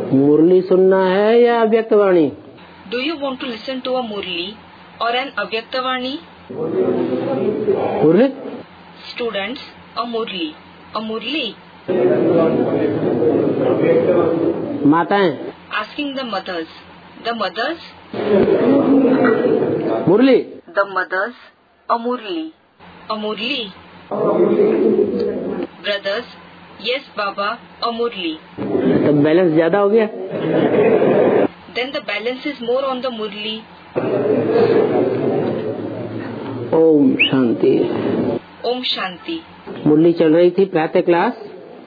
मुरली सुनना है या अव्यक्तवाणी? Do you want to listen to a murli और एन अव्यक्तवाणी? मुरली स्टूडेंट्स, अ मुरली, अ मुरली. माताएं Asking the mothers. The mothers? Murli. The mothers, a murli. A murli. Brothers, yes Baba, a murli. तब balance ज्यादा हो गया. Then the balance is more on the murli. Om Shanti. Om Shanti. मुरली चल रही थी प्रातः class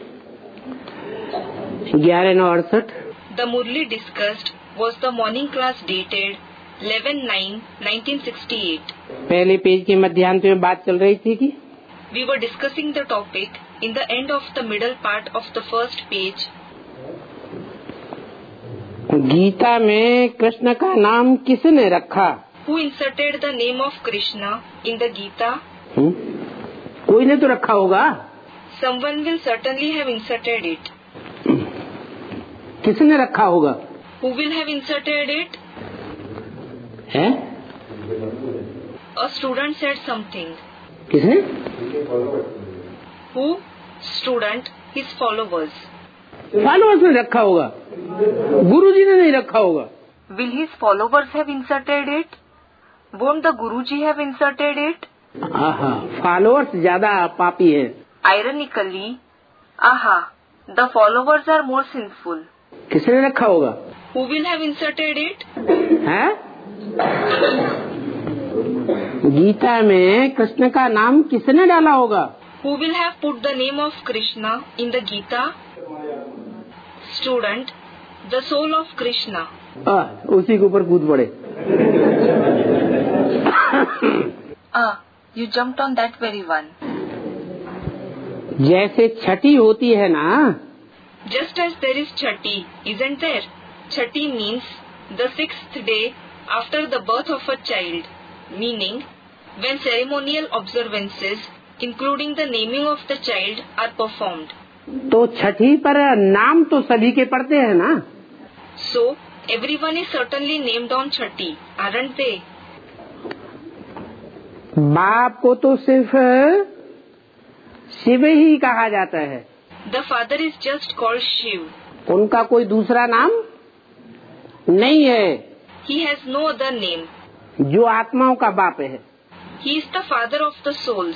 11/9/68. The murli discussed was the morning class dated 11/9/1968. पहले page के मध्यांत में बात चल रही थी कि We were discussing the topic in the end of the middle part of the first page. Gita में कृष्ण का नाम किसने रखा? Who inserted the name of Krishna in the Gita? कोई ने तो रखा होगा. Someone will certainly have inserted it. किसने रखा होगा? Who will have inserted it? है? A student said something. किसने? Who? Student, his followers. Followers ने रखा होगा. गुरुजी ने नहीं रखा होगा. Will his followers have inserted it? Won't the Guruji have inserted it? आहा, फॉलोअर्स ज्यादा पापी है. Ironically, aha, the followers are more sinful. किसने रखा होगा? Who will have inserted it? है? गीता में कृष्ण का नाम किसने डाला होगा? Who will have put the name of Krishna in the Gita? Student, the soul of Krishna. उसी के ऊपर कूद पड़े. You jumped on that very one. जैसे छठी होती है ना. Just as there is Chatti, isn't there? Chatti means the 6th day after the birth of a child, meaning when ceremonial observances, including the naming of the child, are performed. तो छठी पर नाम तो सभी के पड़ते हैं ना. So, everyone is certainly named on Chatti, aren't they? बाप को तो सिर्फ शिव ही कहा जाता है. The father is just called Shiv. उनका कोई दूसरा नाम नहीं है. He has no other name. जो आत्माओं का बाप है. He is the father of the souls.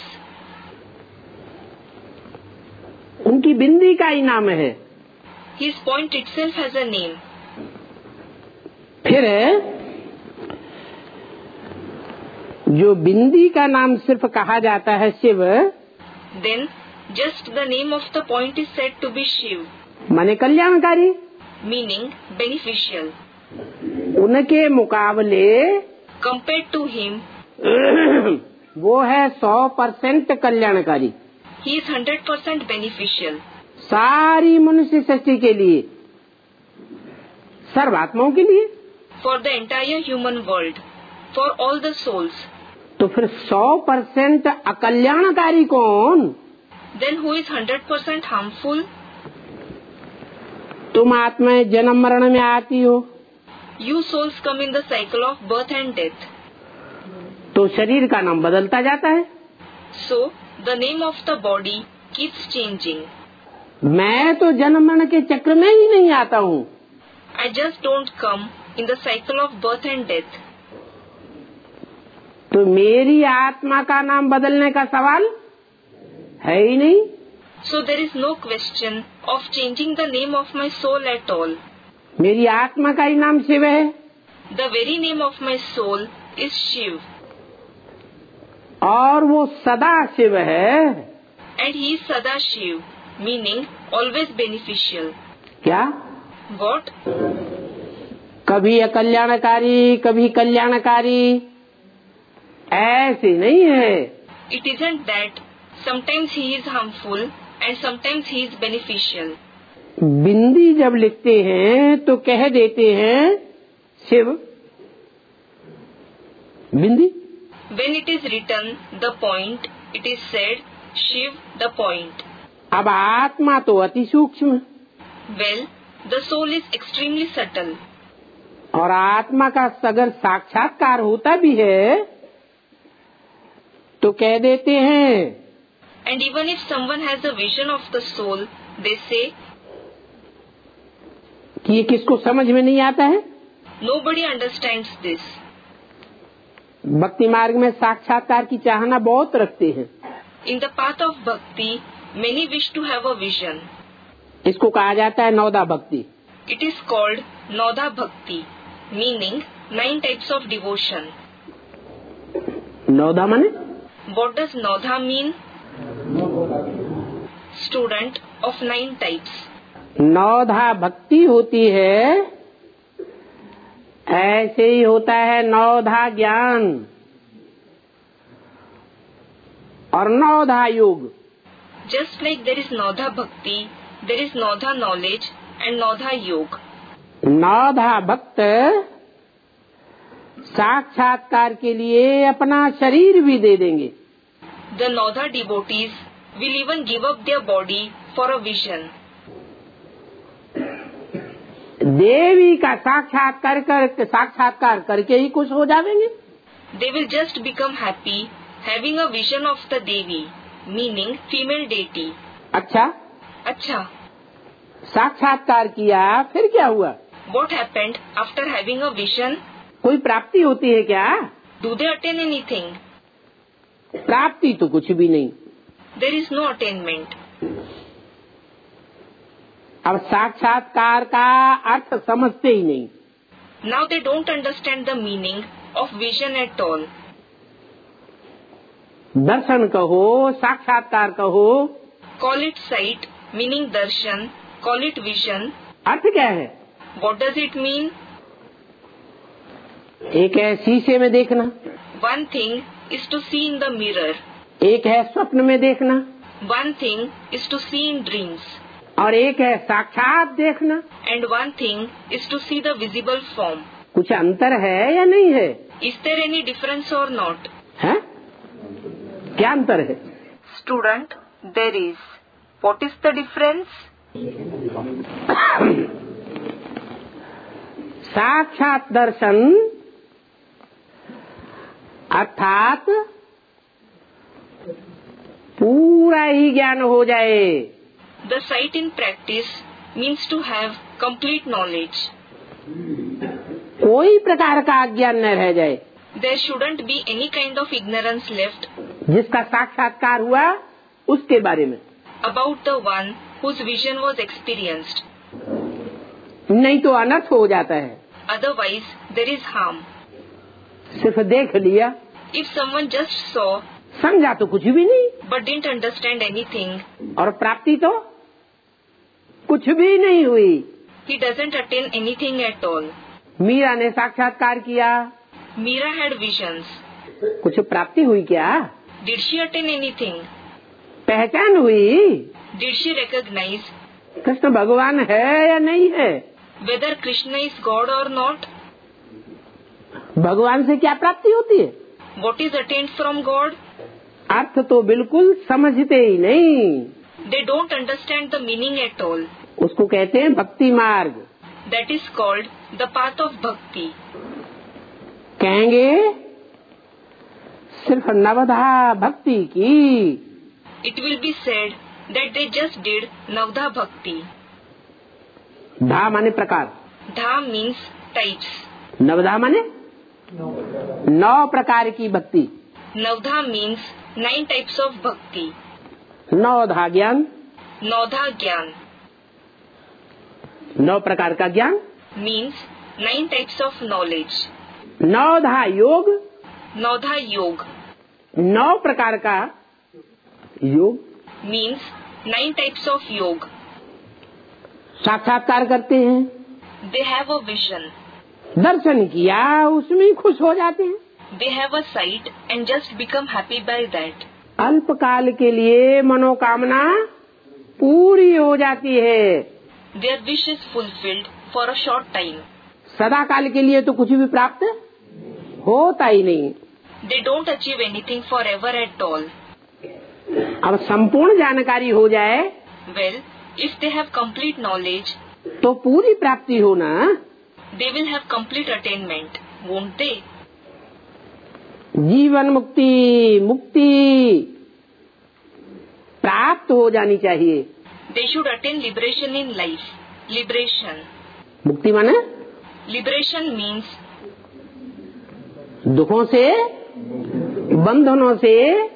उनकी बिंदी का ही नाम है. His point itself has a name. फिर जो बिंदी का नाम सिर्फ कहा जाता है Shiv, Then just the name of the point is said to be Shiv. माने कल्याणकारी. Meaning beneficial. उनके मुकाबले Compared to him, वो है 100% कल्याणकारी. he is 100% beneficial. सारी मनुष्य सृष्टि के लिए, सर्वात्माओं के लिए. For the entire human world, for all the souls. तो फिर 100% अकल्याणकारी कौन? Then who is 100% harmful? तुम आत्माएं जन्म मरण में आती हो. You souls come in the cycle of birth and death. तो शरीर का नाम बदलता जाता है. So the name of the body keeps changing. मैं तो जन्म मरण के चक्र में ही नहीं आता हूँ. I just don't come in the cycle of birth and death. तो मेरी आत्मा का नाम बदलने का सवाल है ही नहीं. So there is no question of changing the name of my soul at all. मेरी आत्मा का ही नाम शिव है. The very name of my soul is Shiv. और वो सदा शिव है. And he is Sada Shiv, meaning always beneficial. क्या? What? कभी अकल्याणकारी, कभी कल्याणकारी, ऐसे नहीं है. It isn't that sometimes he is harmful and sometimes he is beneficial. बिंदी जब लिखते हैं तो कह देते हैं शिव बिंदी. When it is written the point, it is said Shiv the point. अब आत्मा तो अति सूक्ष्म. Well, The soul is extremely subtle. और आत्मा का अगर साक्षात्कार होता भी है तो कह देते हैं, And even if someone has a vision of the soul, they say, कि ये किसको समझ में नहीं आता है। nobody understands this. भक्ति मार्ग में साक्षात्कार की चाहना बहुत रखते हैं। In the path of bhakti, many wish to have a vision. इसको कहा जाता है नौदा भक्ति। It is called Nodha Bhakti, meaning 9 types of devotion. Nauda माने? What does Nodha mean? Student of 9 types. नौधा भक्ति होती है, ऐसे ही होता है नौधा ज्ञान और नौधा योग। Just like there is Nodha Bhakti, there is Nodha knowledge and Nodha Yoga. नौधा भक्त साक्षात्कार के लिए अपना शरीर भी दे देंगे। The Nodha devotees will even give up their body for a vision. देवी का साक्षात्कार करके ही खुश हो जाएंगे। They will just become happy having a vision of the Devi, meaning female deity. अच्छा, साक्षात्कार किया फिर क्या हुआ? What happened after having a vision? कोई प्राप्ति होती है क्या? Do they attain anything? प्राप्ति तो कुछ भी नहीं। There is no attainment. अब साक्षात्कार का अर्थ समझते ही नहीं। Now they don't understand the meaning of vision at all. दर्शन कहो, साक्षात्कार कहो, Call it sight, meaning darshan. Call it vision. अर्थ क्या है? What does it mean? एक है शीशे में देखना, One thing is to see in the mirror. एक है स्वप्न में देखना, One thing is to see in dreams. और एक है साक्षात देखना। And one thing is to see the visible form. कुछ अंतर है या नहीं है? Is there any difference or not? है? क्या अंतर है? Student, there is. What is the difference? साक्षात दर्शन अर्थात पूरा ही ज्ञान हो जाए। The sight in practice means to have complete knowledge. कोई प्रकार का अज्ञान न रह जाए। There shouldn't be any kind of ignorance left जिसका साक्षात्कार हुआ उसके बारे में, about the one whose vision was experienced. नहीं तो अनर्थ हो जाता है। Otherwise, there is harm. सिर्फ देख लिया, If someone just saw समझा तो कुछ भी नहीं, but didn't understand anything, और प्राप्ति तो कुछ भी नहीं हुई। he doesn't attain anything at all. Meera ने साक्षात्कार किया, Meera had visions. कुछ प्राप्ति हुई क्या? Did she attain anything? पहचान हुई? Did she recognize कृष्ण भगवान है या नहीं है? whether Krishna is God or not? भगवान से क्या प्राप्ति होती है? What is attained from God? अर्थ तो बिल्कुल समझते ही नहीं। They don't understand the meaning at all. उसको कहते हैं भक्ति मार्ग। That is called the path of bhakti. कहेंगे सिर्फ नवधा भक्ति की। It will be said that they just did Navdha Bhakti. धा माने प्रकार, Dha means types. नवधा माने 9 प्रकार की भक्ति। Navdha means 9 types of bhakti. नौधा ज्ञान, Nodha Gyan 9 प्रकार का ज्ञान। means 9 types of knowledge. नौधा योग, Nodha Yoga 9 प्रकार का योग। means 9 types of yoga. साक्षात्कार करते हैं, They have a vision. दर्शन किया, उसमें ही खुश हो जाते हैं। They have a sight and just become happy by that. अल्पकाल के लिए मनोकामना पूरी हो जाती है। Their wish is fulfilled for a short time. सदा काल के लिए तो कुछ भी प्राप्त होता ही नहीं। They don't achieve anything forever at all. अब संपूर्ण जानकारी हो जाए Well, if they have complete knowledge, तो पूरी प्राप्ति होना, they will have complete attainment, won't they? जीवन मुक्ति प्राप्त हो जानी चाहिए। They should attain liberation in life. Liberation. मुक्ति माने Liberation means दुखों से, बंधनों से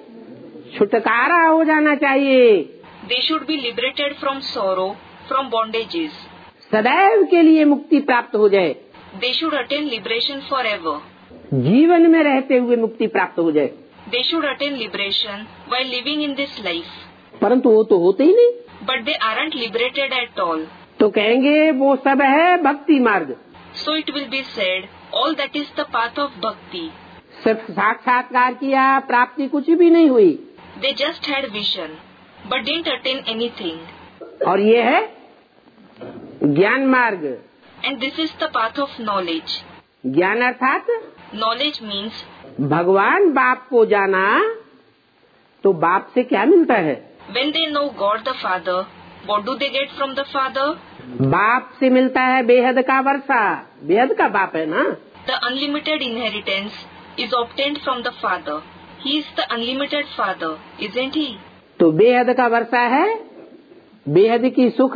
छुटकारा हो जाना चाहिए। they should be liberated from sorrow, from bondages. सदैव के लिए मुक्ति प्राप्त हो जाए, They should attain liberation forever. जीवन में रहते हुए मुक्ति प्राप्त हो जाए। They should attain liberation while living in this life. परंतु वो तो होते ही नहीं। But they aren't liberated at all. तो कहेंगे वो सब है भक्ति मार्ग। So it will be said, all that is the path of bhakti. सिर्फ साक्षात्कार किया, प्राप्ति कुछ भी नहीं हुई। They just had vision, but didn't attain anything. और ये है ज्ञान मार्ग। And this is the path of knowledge. ज्ञान अर्थात Knowledge means भगवान बाप को जाना, तो बाप से क्या मिलता है? when they know God the Father, what do they get from the Father? बाप से मिलता है बेहद का वर्षा, बेहद का बाप है ना। The unlimited inheritance is obtained from the Father. He is the unlimited Father, isn't he? तो बेहद का वर्षा है, बेहद की सुख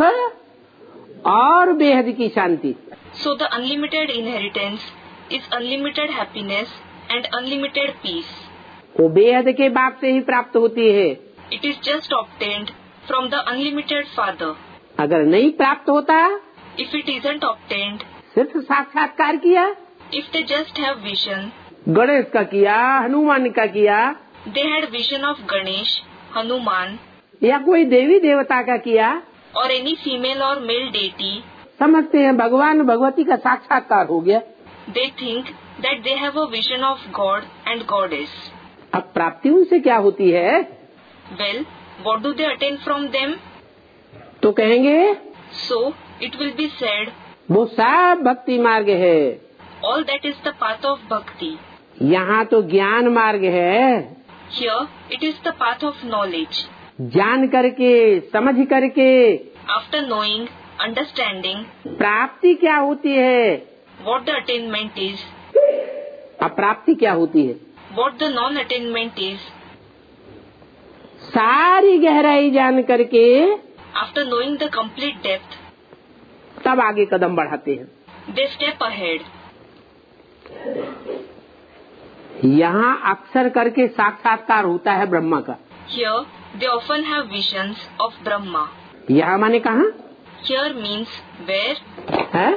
और बेहद की शांति। So the unlimited inheritance is unlimited happiness and unlimited peace. वो बेहद के बाप से ही प्राप्त होती है। It is just obtained from the unlimited Father. अगर नहीं प्राप्त होता, If it isn't obtained, सिर्फ साक्षात्कार किया, if they just have vision, Ganesh का किया, हनुमान का किया, they had vision of Ganesh, Hanuman, या कोई देवी देवता का किया, or any female or male deity, समझते हैं भगवान भगवती का साक्षात्कार हो गया। they think that they have a vision of God and Goddess. अब प्राप्ति उनसे क्या होती है? Well, what do they attain from them? तो कहेंगे So, it will be said, वो सब भक्ति मार्ग है। all that is the path of bhakti. यहाँ तो ज्ञान मार्ग है। Here, it is the path of knowledge. जान करके, समझ करके After knowing, understanding, प्राप्ति क्या होती है, what the attainment is, अप्राप्ति क्या होती है, what the non-attainment is, सारी गहराई जान करके after knowing the complete depth, तब आगे कदम बढ़ाते हैं। they step ahead. यहाँ अक्सर करके साक्षात्कार होता है ब्रह्मा का। Here, they often have visions of Brahma. यहाँ माने कहाँ Here means where? है?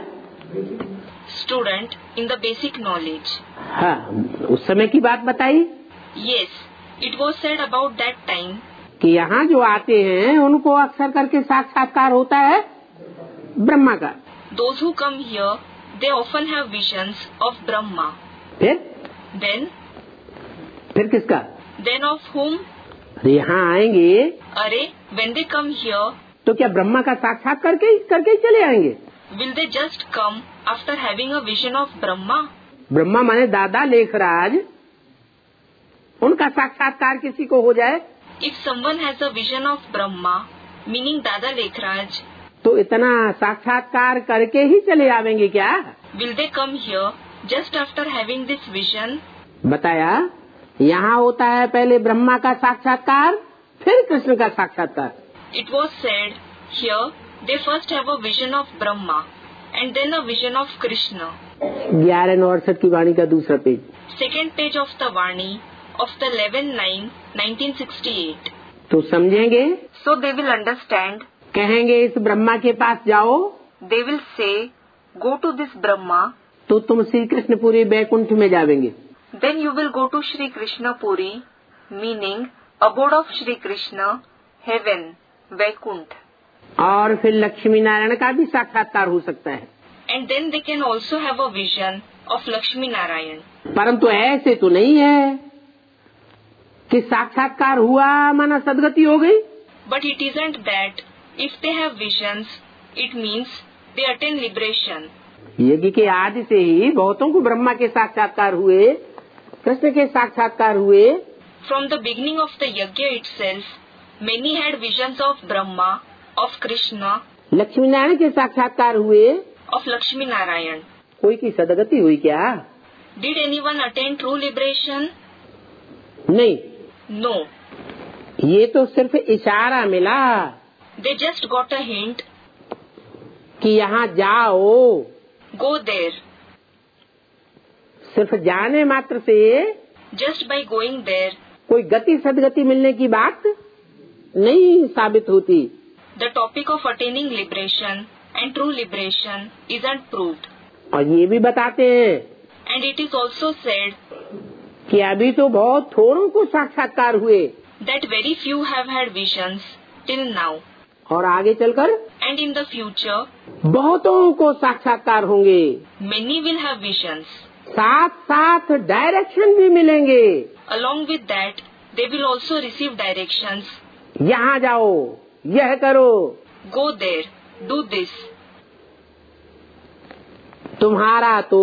Student in the basic knowledge. हाँ, उस समय की बात बताई Yes, it was said about that time कि यहाँ जो आते हैं उनको अक्सर करके साक्षात्कार होता है ब्रह्मा का। those who come here, they often have visions of Brahma. फिर Then किसका? of whom? यहाँ आएंगे Array, when they come here, तो क्या ब्रह्मा का साक्षात करके ही चले आएंगे? will they just come after having a vision of Brahma? Brahma माने दादा लेखराज, उनका साक्षात्कार किसी को हो जाए If someone has a vision of Brahma, meaning Dada Lekhraj, तो इतना साक्षात्कार करके ही चले आवेंगे क्या? will they come here just after having this vision? बताया यहाँ होता है पहले ब्रह्मा का साक्षात्कार, फिर कृष्ण का साक्षात्कार। It was said, here they first have a vision of Brahma and then a vision of Krishna. 1169 की वाणी का दूसरा page. Second page of the Vani of the 11/9/1968. तो समझेंगे, So they will understand. कहेंगे इस ब्रह्मा के पास जाओ They will say, go to this Brahma, तो तुम श्री कृष्णपुरी बैकुंठ में जावेंगे। then you will go to Shri Krishna Puri, meaning abode of Shri Krishna, heaven, Vaikuntha. और फिर लक्ष्मी नारायण का भी साक्षात्कार हो सकता है। And then they can also have a vision of Lakshmi Narayan. परंतु ऐसे तो नहीं है कि साक्षात्कार हुआ माना सदगति हो गई। But it isn't that if they have visions, it means they attain liberation. यज्ञ के आदि से ही बहुतों को ब्रह्मा के साक्षात्कार हुए, कृष्ण के साक्षात्कार हुए। From the beginning of the yajna itself, many had visions of Brahma, of Krishna, Lakshmi Narayan के साक्षात्कार हुए, of Lakshmi Narayan. कोई की सदगति हुई क्या? Did anyone attain true liberation? नहीं, No. ये तो सिर्फ इशारा मिला They just got a hint. कि यहाँ जाओ। Go there. सिर्फ जाने मात्र से Just by going there, कोई गति सदगति मिलने की बात नहीं साबित होती। the topic of attaining liberation and true liberation isn't proved. और ये भी बताते हैं And it is also said कि अभी तो बहुत थोड़ों को साक्षात्कार हुए that very few have had visions till now. और आगे चलकर And in the future, बहुतों को साक्षात्कार होंगे। many will have visions. साथ साथ डायरेक्शन भी मिलेंगे। Along with that, they will also receive directions. यहाँ जाओ, यह करो। Go there, do this. तुम्हारा तो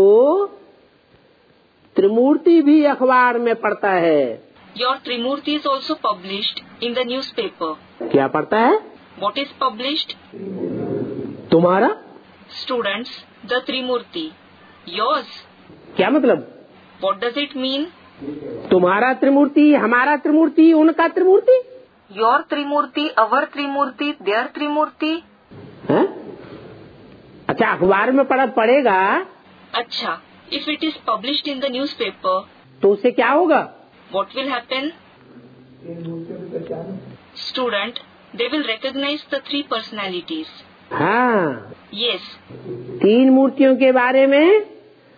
त्रिमूर्ति भी अखबार में पढ़ता है। Your Trimurti is also published in the newspaper. क्या पढ़ता है? What is published? तुम्हारा? Students, the Trimurti. Yours. क्या मतलब? What does it mean? तुम्हारा त्रिमूर्ति, हमारा त्रिमूर्ति, उनका त्रिमूर्ति? Your Trimurti, our Trimurti, their Trimurti. है? अच्छा, अखबार में पढ़ेगा अच्छा, if it is published in the newspaper, तो उससे क्या होगा? what will happen? Student, they will recognize the three personalities. हाँ, Yes, तीन मूर्तियों के बारे में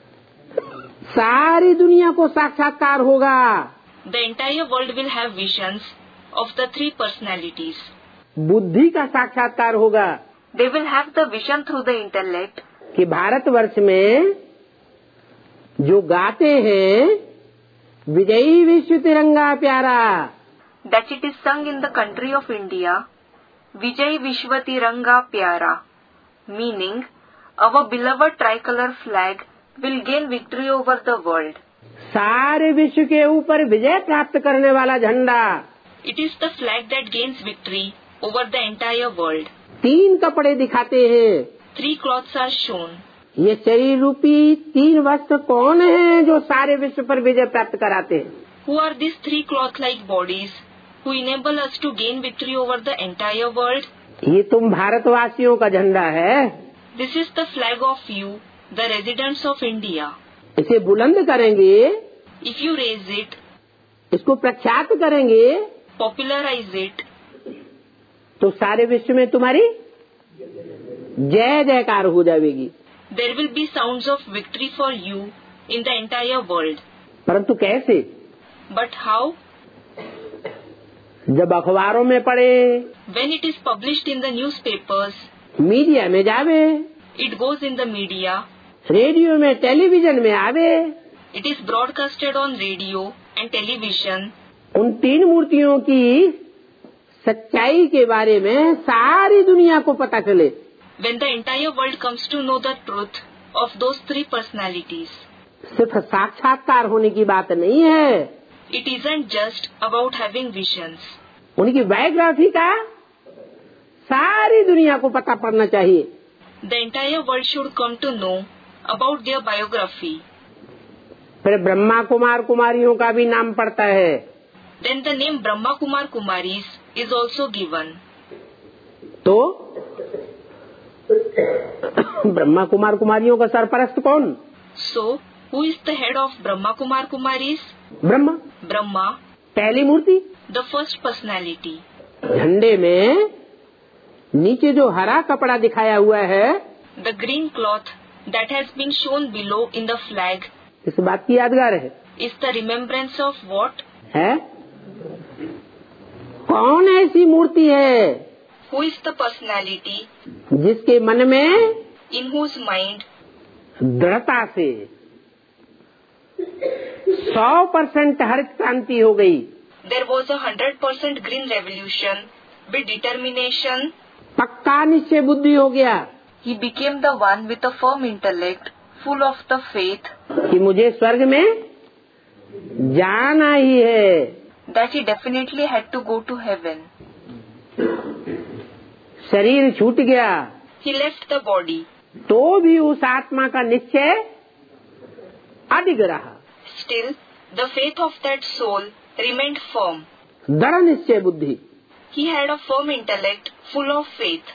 सारी दुनिया को साक्षात्कार होगा। the entire world will have visions of the three personalities. बुद्धि का साक्षात्कार होगा They will have the vision through the intellect कि भारतवर्ष में जो गाते हैं विजयी विश्व तिरंगा प्यारा, that it is sung in the country of India, Vijay Vishwatiranga Pyara, meaning our beloved tricolor flag will gain victory over the world. सारे विश्व के ऊपर विजय प्राप्त करने वाला झंडा। It is the flag that gains victory over the entire world. तीन कपड़े दिखाते हैं। 3 cloths are shown. ये शरीर रूपी तीन वस्त्र कौन है जो सारे विश्व पर विजय प्राप्त कराते हैं? Who are these 3 cloth-like bodies who enable us to gain victory over the entire world? ये तुम भारतवासियों का झंडा है। This is the flag of you, the residents of India. इसे बुलंद करेंगे, If you raise it, इसको प्रख्यात करेंगे, popularize it, तो सारे विश्व में तुम्हारी जय जयकार हो जाएगी। there will be sounds of victory for you in the entire world. परंतु कैसे? But how? जब अखबारों में पढ़े, When it is published in the newspapers, media में जावे, it goes in the media, radio में टेलीविजन में आवे, it is broadcasted on radio and television. उन तीन मूर्तियों की सच्चाई के बारे में सारी दुनिया को पता चले। When the entire world comes to know the truth of those three personalities, सिर्फ साक्षात्कार होने की बात नहीं है, it isn't just about having visions. उनकी बायोग्राफी का सारी दुनिया को पता पड़ना चाहिए। The entire world should come to know about their biography. फिर ब्रह्मा कुमार कुमारियों का भी नाम पड़ता है। Then the name Brahma Kumar Kumaris is also given. तो ब्रह्मा कुमार कुमारियों का सरपरस्त कौन? So, who is the head of Brahma Kumar Kumaris? Brahma, Brahma, पहली मूर्ति। the first personality. झंडे में नीचे जो हरा कपड़ा दिखाया हुआ है, The green cloth that has been shown below in the flag इस बात की यादगार है। is the remembrance of what? है? कौन ऐसी मूर्ति है Who is the personality जिसके मन में in whose mind दृढ़ता से 100% हरित क्रांति हो गई, there was a 100% green revolution with determination? पक्का निश्चय बुद्धि हो गया He became the one with a firm intellect, full of the faith कि मुझे स्वर्ग में जाना ही है। that he definitely had to go to heaven. शरीर छूट गया, he left the body. तो भी उस आत्मा का निश्चय अडिग रहा, Still, the faith of that soul remained firm. दृढ़ निश्चय बुद्धि। He had a firm intellect full of faith.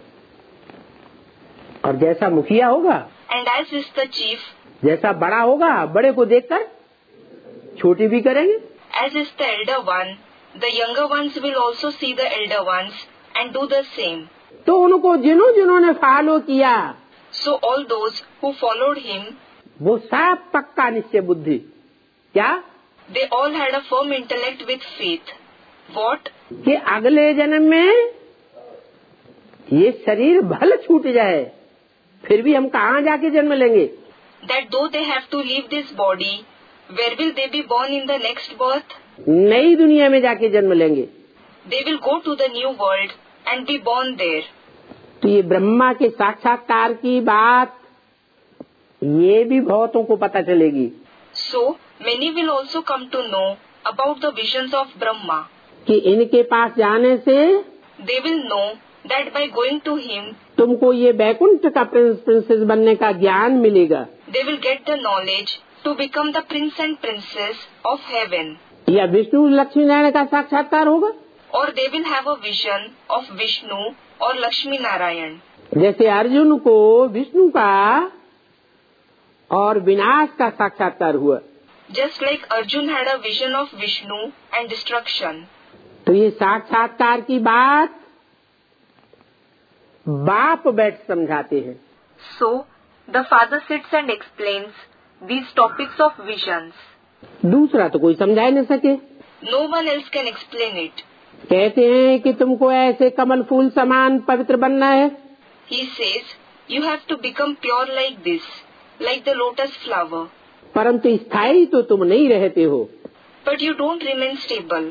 और जैसा मुखिया होगा, And as is the chief, जैसा बड़ा होगा, बड़े को देखकर छोटे भी करेंगे। as is the elder one, the younger ones will also see the elder ones and do the same. तो उनको जिन्होंने फॉलो किया, So all those who followed him, वो सब पक्का निश्चय बुद्धि। क्या? they all had a firm intellect with faith. What? कि अगले जन्म में ये शरीर भले छूट जाए, फिर भी हम कहाँ जाके जन्म लेंगे? That though they have to leave this body, where will they be born in the next birth? नई दुनिया में जाके जन्म लेंगे। They will go to the new world and be born there. तो ये ब्रह्मा के साक्षात्कार की बात ये भी बहुतों को पता चलेगी। So many will also come to know about the visions of Brahma. कि इनके पास जाने से They will know that by going to him, तुमको ये बैकुंठ का प्रिंसेस बनने का ज्ञान मिलेगा, they will get the knowledge to become the prince and princess of heaven. या विष्णु लक्ष्मी नारायण का साक्षात्कार होगा। Or they will have a vision of Vishnu or Lakshmi Narayan. जैसे अर्जुन को विष्णु का और विनाश का साक्षात्कार हुआ, Just like Arjun had a vision of Vishnu and destruction. तो ये साक्षात्कार की बात बाप बैठ समझाते हैं। So the father sits and explains these topics of visions. दूसरा तो कोई समझा ही नहीं सके। No one else can explain it. कहते हैं कि तुमको ऐसे कमल फूल समान पवित्र बनना है। He says, you have to become pure like this, like the lotus flower. परंतु स्थायी तो तुम नहीं रहते हो। But you don't remain stable.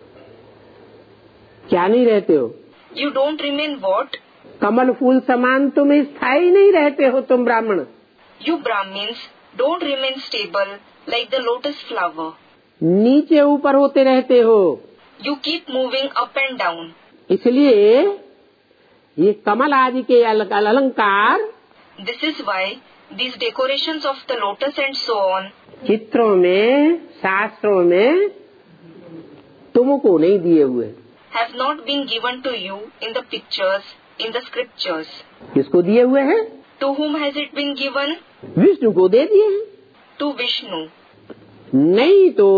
क्या नहीं रहते हो? You don't remain what? कमल फूल समान तुम स्थायी नहीं रहते हो, तुम ब्राह्मण। You Brahmins don't remain stable like the lotus flower. नीचे ऊपर होते रहते हो। You keep moving up and down. इसलिए ये कमल आदि के अलंकार This is why these decorations of the lotus and so on चित्रों में, शास्त्रों में तुमको नहीं दिए हुए। have not been given to you in the pictures, in the scriptures. किसको दिए हुए हैं? To whom has it been given? Vishnu को दे दिए हैं। To Vishnu. नहीं तो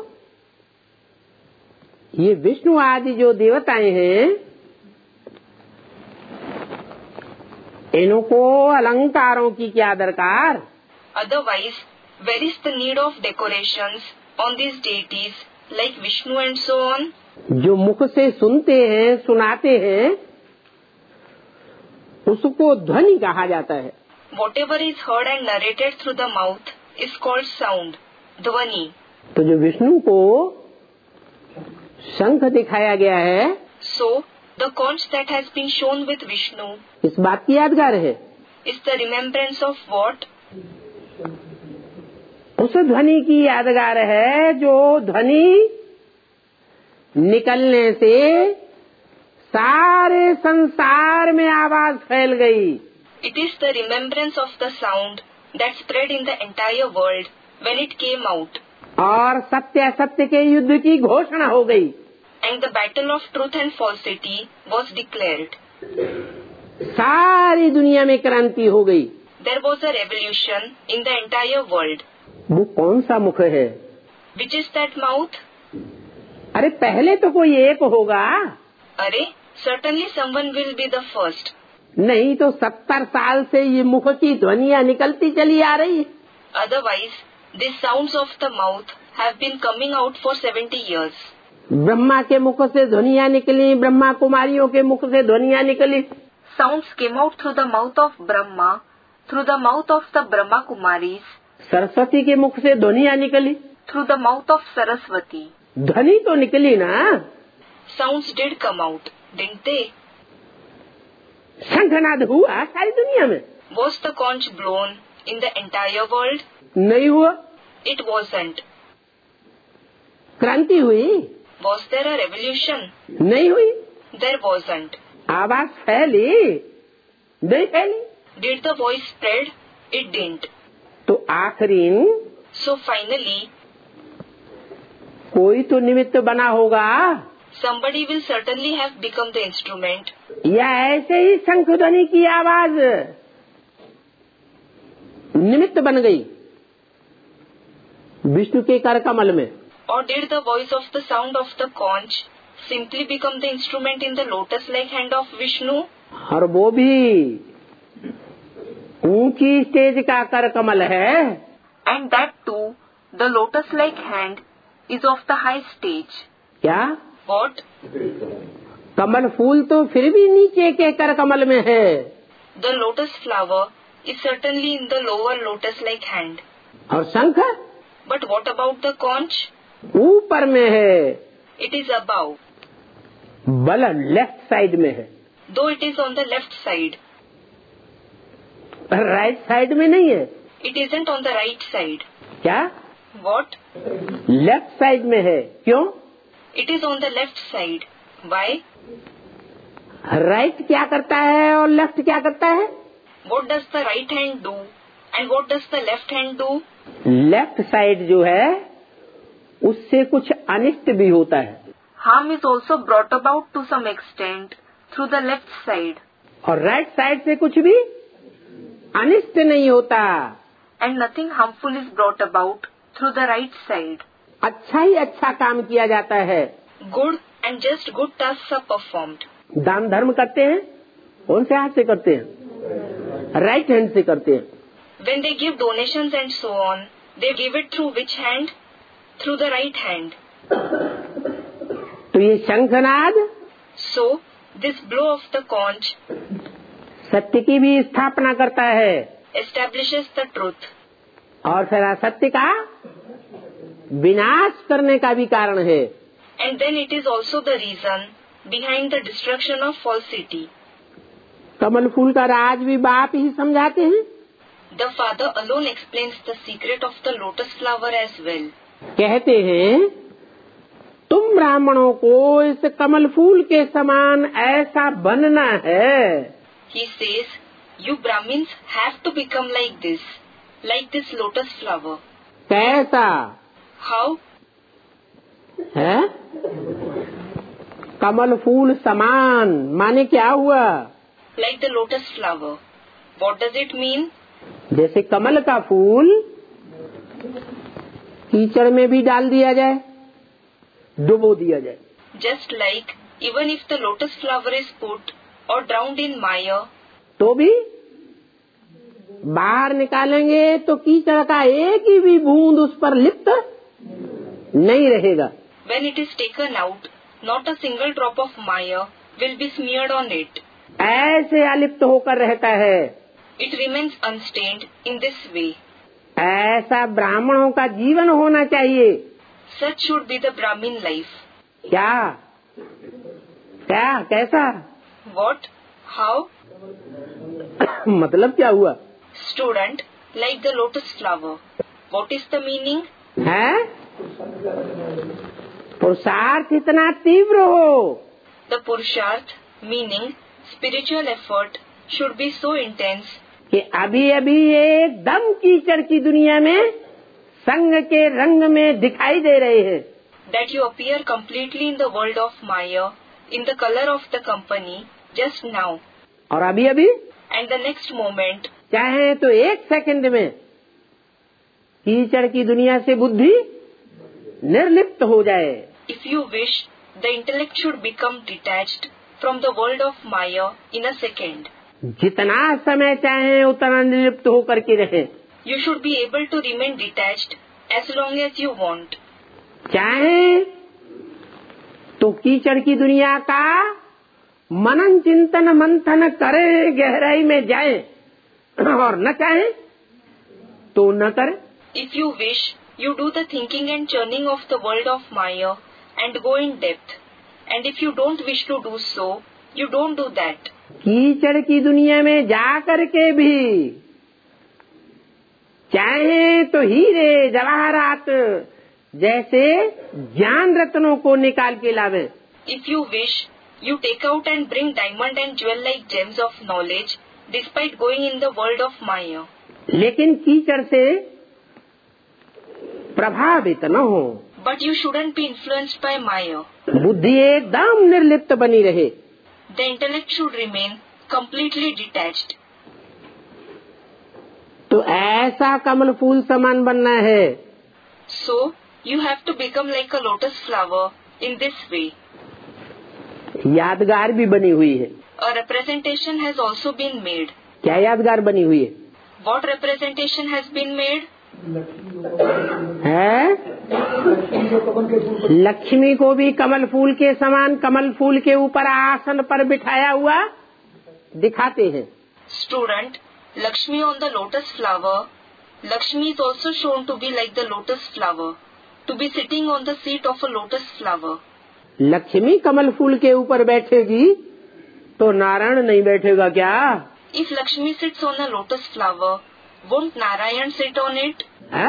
ये विष्णु आदि जो देवताएं हैं, इनको अलंकारों की क्या दरकार? Otherwise, where is the need of decorations on these deities like Vishnu and so on? जो मुख से सुनते हैं, सुनाते हैं, उसको ध्वनि कहा जाता है। Whatever is heard and narrated through the mouth is called sound, dhvani. तो जो विष्णु को शंख दिखाया गया है, So, the conch that has been shown with Vishnu इस बात की यादगार है। is the remembrance of what? उस ध्वनि की यादगार है जो ध्वनि निकलने से सारे संसार में आवाज फैल गई। It is the remembrance of the sound that spread in the entire world when it came out. और सत्य असत्य के युद्ध की घोषणा हो गई। And the battle of truth and falsity was declared. सारी दुनिया में क्रांति हो गई। There was a revolution in the entire world. वो कौन सा मुख है? Which is that mouth? अरे पहले तो कोई एक होगा। Arey, certainly someone will be the first. नहीं तो 70 साल से ये मुख की ध्वनियाँ निकलती चली आ रही। Otherwise, the sounds of the mouth have been coming out for 70 years. Brahma के मुख से ध्वनियाँ निकली, ब्रह्मा कुमारियों के मुख से ध्वनियाँ निकली। Sounds came out through the mouth of Brahma, through the mouth of the Brahma Kumaris, Saraswati के मुख से ध्वनियाँ निकली। through the mouth of Saraswati. ध्वनि तो निकली ना। Sounds did come out, didn't they? शंखनाद हुआ सारी दुनिया में? Was the conch blown in the entire world? नहीं हुआ। It wasn't. क्रांति हुई? Was there a revolution? नहीं हुई। There wasn't. आवाज फैली? नहीं फैली। Did the voice spread? It didn't. तो आखिरीन So finally, कोई तो निमित्त बना होगा, somebody will certainly have become the instrument. या ऐसे ही शंख ध्वनि की आवाज निमित्त बन गई विष्णु के कर कमल में। Or did the voice of the sound of the conch simply become the instrument in the lotus-like hand of Vishnu? और वो भी ऊंची स्टेज का कर कमल है। And that too, the lotus-like hand is of the high stage. क्या? What? कमल फूल तो फिर भी नीचे के कर कमल में है। The lotus flower is certainly in the lower lotus-like hand. और शंख But what about the conch? ऊपर में है, It is above, बल लेफ्ट साइड में है, though it is on the left side. Right side में नहीं है। It isn't on the right side. क्या? What? लेफ्ट साइड में है। क्यों? It is on the left side. Why? Right क्या करता है और लेफ्ट क्या करता है? What does the right hand do? And what does the left hand do? Left side जो है उससे कुछ अनिष्ट भी होता है, Harm is also brought about to some extent through the left side. और राइट साइड से कुछ भी अनिष्ट नहीं होता। And nothing harmful is brought about through the right side. अच्छा ही अच्छा काम किया जाता है। Good and just good tasks are performed. दान धर्म करते हैं, कौन से हाथ से करते हैं? राइट हैंड से करते हैं। When they give donations and so on, they give it through which hand? Through the right hand. तो ये शंखनाद So, this blow of the conch सत्य की भी स्थापना करता है establishes the truth. और फिर असत्य का विनाश करने का भी कारण है। And then it is also the reason behind the destruction of falsity. कमल फूल का राज भी बाप ही समझाते हैं। The father alone explains the secret of the lotus flower as well. कहते हैं तुम ब्राह्मणों को इस कमल फूल के समान ऐसा बनना है। He says, you Brahmins have to become like this lotus flower. कैसा How? है? कमल फूल समान माने क्या हुआ? Like the lotus flower. What does it mean? जैसे कमल का फूल कीचड़ में भी डाल दिया जाए, डुबो दिया जाए, Just like even if the lotus flower is put or drowned in mire, तो भी बाहर निकालेंगे तो कीचड़ का एक ही भी बूंद उस पर लिप्त नहीं रहेगा। when it is taken out, not a single drop of mire will be smeared on it. ऐसे अलिप्त होकर रहता है। It remains unstained in this way. ऐसा ब्राह्मणों का जीवन होना चाहिए। Such should be the Brahmin life. क्या? क्या? कैसा? What? How? मतलब क्या हुआ? Student, like the lotus flower. What is the meaning? है? पुरुषार्थ इतना तीव्र हो, The Purusharth, meaning spiritual effort, should be so intense कि अभी अभी एकदम कीचड़ की दुनिया में संग के रंग में दिखाई दे रहे हैं। that you appear completely in the world of Maya, in the color of the company, just now. और अभी अभी And the next moment, चाहे तो एक सेकंड में कीचड़ की दुनिया से बुद्धि निर्लिप्त हो जाए। if you wish, the intellect should become detached from the world of Maya in a second. जितना समय चाहे उतना निर्लिप्त होकर के रहे। You should be able to remain detached as long as you want. चाहे तो कीचड़ की दुनिया का मनन चिंतन मंथन करे, गहराई में जाए, और न चाहे तो न करे। If you wish, you do the thinking and churning of the world of Maya and go in depth. And if you don't wish to do so, you don't do that. कीचड़ की दुनिया में जा करके भी चाहे तो हीरे जवाहरात जैसे ज्ञान रत्नों को निकाल के लावे। If you wish, you take out and bring diamond and jewel like gems of knowledge despite going in the world of Maya. लेकिन कीचड़ से प्रभावित न हो। But you shouldn't be influenced by Maya. बुद्धि एकदम निर्लिप्त बनी रहे। The intellect should remain completely detached. तो ऐसा कमल फूल समान बनना है। So, you have to become like a lotus flower in this way. यादगार भी बनी हुई है। A representation has also been made. क्या यादगार बनी हुई है? What representation has been made? है लक्ष्मी को भी कमल फूल के समान कमल फूल के ऊपर आसन पर बिठाया हुआ दिखाते हैं। Student, Lakshmi on the lotus flower. Lakshmi is also shown to be like the lotus flower, to be sitting on the seat of a lotus flower. Lakshmi कमल फूल के ऊपर बैठेगी तो नारायण नहीं बैठेगा क्या? If Lakshmi sits on a lotus flower, won't Narayan sit on it? है?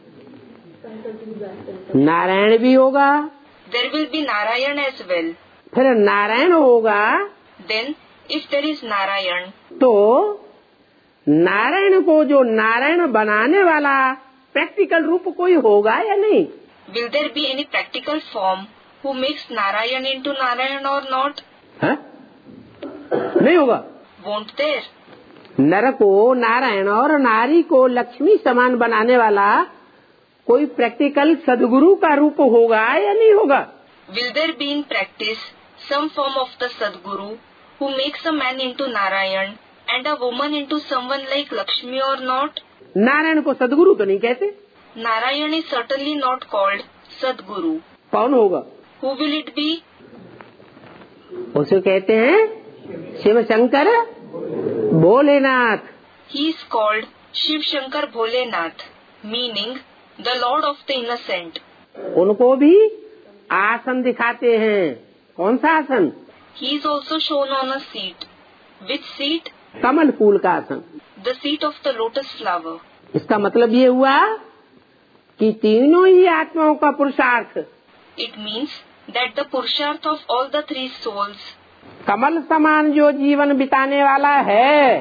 नारायण भी होगा। There will be Narayan as well. फिर नारायण होगा Then, if there is Narayan, तो नारायण को जो नारायण बनाने वाला प्रैक्टिकल रूप कोई होगा या नहीं? will there be any practical form who makes Narayan into Narayan or not? है? नहीं होगा। Won't there? नर को नारायण और नारी को लक्ष्मी समान बनाने वाला कोई प्रैक्टिकल सदगुरु का रूप होगा या नहीं होगा? Will there be in practice some form of the Sadguru who makes a man into Narayan and a woman into someone like Lakshmi or not? Narayan को सदगुरु तो नहीं कहते। Narayan is certainly not called Sadguru. कौन होगा? Who will it be? उसे कहते हैं Shiv Shankar Bholenath. He is called Shiv Shankar Bholenath, meaning the Lord of the Innocent. उनको भी आसन दिखाते हैं। कौन सा आसन? He is also shown on a seat. Which seat? कमल फूल का आसन। The seat of the lotus flower. इसका मतलब ये हुआ कि तीनों ही आत्माओं का पुरुषार्थ It means that the Purusharth of all the three souls, कमल समान जो जीवन बिताने वाला है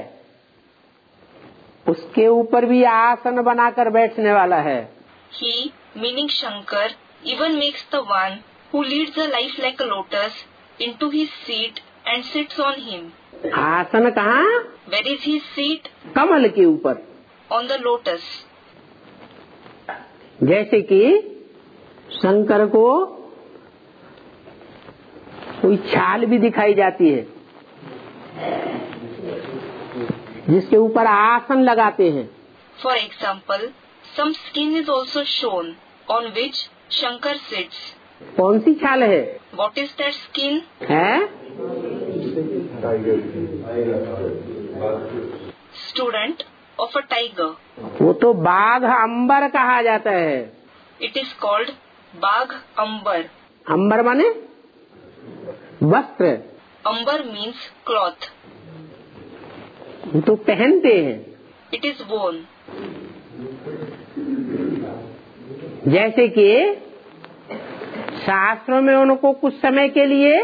उसके ऊपर भी आसन बनाकर बैठने वाला है। he, meaning Shankar, even makes the one who leads a life like a lotus into his seat and sits on him. आसन कहाँ? Where is his seat? कमल के ऊपर। On the lotus. जैसे कि शंकर को कोई छाल भी दिखाई जाती है जिसके ऊपर आसन लगाते हैं। For example, some skin is also shown on which Shankar sits. कौन सी छाल है? What is that skin? है Student, of a tiger. वो तो बाघ अंबर कहा जाता है। It is called Bagh Ambar. अंबर माने वस्त्र। Ambar means cloth. वो तो पहनते हैं। It is worn. जैसे कि शास्त्रों में उनको कुछ समय के लिए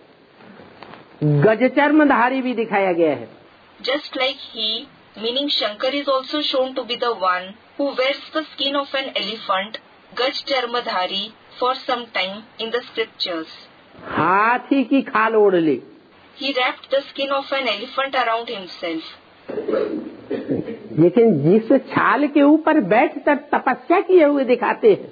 गजचर्मधारी भी दिखाया गया है। Just like he, meaning Shankar, is also shown to be the one who wears the skin of an elephant, Gaj Charmadhari, for some time in the scriptures. हाथी की खाल ओढ़ ली। He wrapped the skin of an elephant around himself. लेकिन जिस छाल के ऊपर बैठकर तपस्या किए हुए दिखाते हैं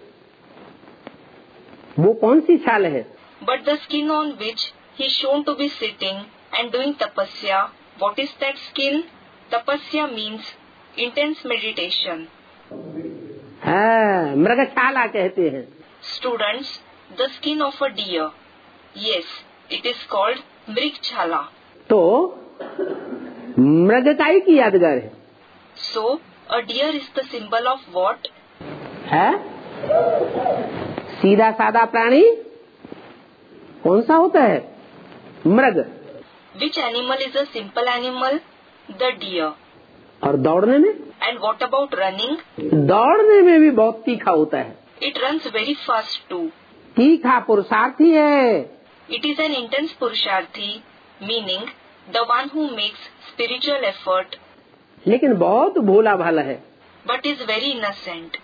वो कौन सी छाल है? But the skin on which he is shown to be sitting and doing tapasya, what is that skin? Tapasya means intense meditation. हाँ, मृगछाला कहते हैं। Students, the skin of a deer. Yes, it is called Mrigchala. तो मृगकाई की यादगार है। So, a deer is the symbol of what? है सीधा सादा प्राणी कौन सा होता है? मृग। Which animal is a simple animal? The deer. और दौड़ने में? And what about running? दौड़ने में भी बहुत तीखा होता है। It runs very fast too. तीखा पुरुषार्थी है। It is an intense purusharthi, meaning the one who makes spiritual effort, लेकिन बहुत भोला भाला है, but is very innocent.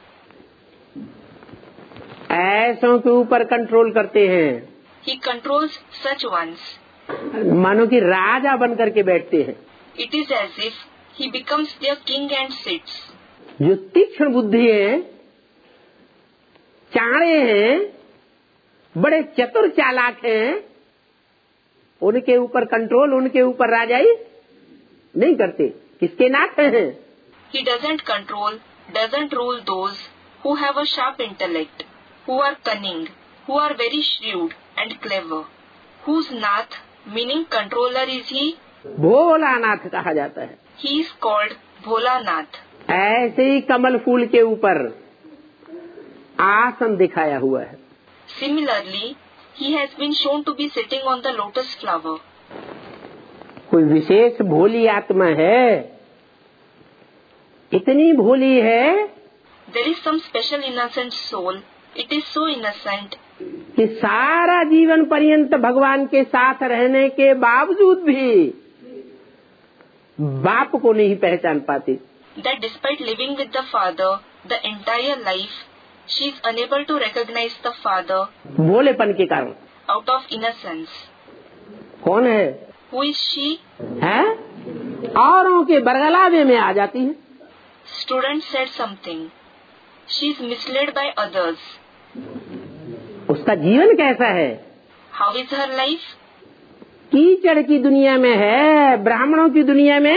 ऐसों के ऊपर कंट्रोल करते हैं, He controls such ones. मानो कि राजा बन करके बैठते हैं। It is as if he becomes their king and sits. जो तीक्ष्ण बुद्धि है, चाणे हैं, बड़े चतुर चालाक हैं, उनके ऊपर कंट्रोल, उनके ऊपर राजाई नहीं करते। किसके नाथ हैं? He doesn't control, doesn't rule those who have a sharp intellect, who are cunning, who are very shrewd and clever, whose nath, meaning controller, is he. Bholanath कहा जाता है। He is called Bholanath. ऐसे ही कमल फूल के ऊपर आसन दिखाया हुआ है। Similarly, he has been shown to be sitting on the lotus flower. कोई विशेष भोली आत्मा है, इतनी भोली है There is some special innocent soul. It is so innocent कि सारा जीवन पर्यंत भगवान के साथ रहने के बावजूद भी बाप को नहीं पहचान पाती। that despite living with the father the entire life, she is unable to recognize the father भोलेपन के कारण। out of innocence. कौन है? Who is she? है? औरों के बरगलावे में आ जाती है। Student said something. She is misled by others. उसका जीवन कैसा है? How is her life? कीचड़ की दुनिया में है, ब्राह्मणों की दुनिया में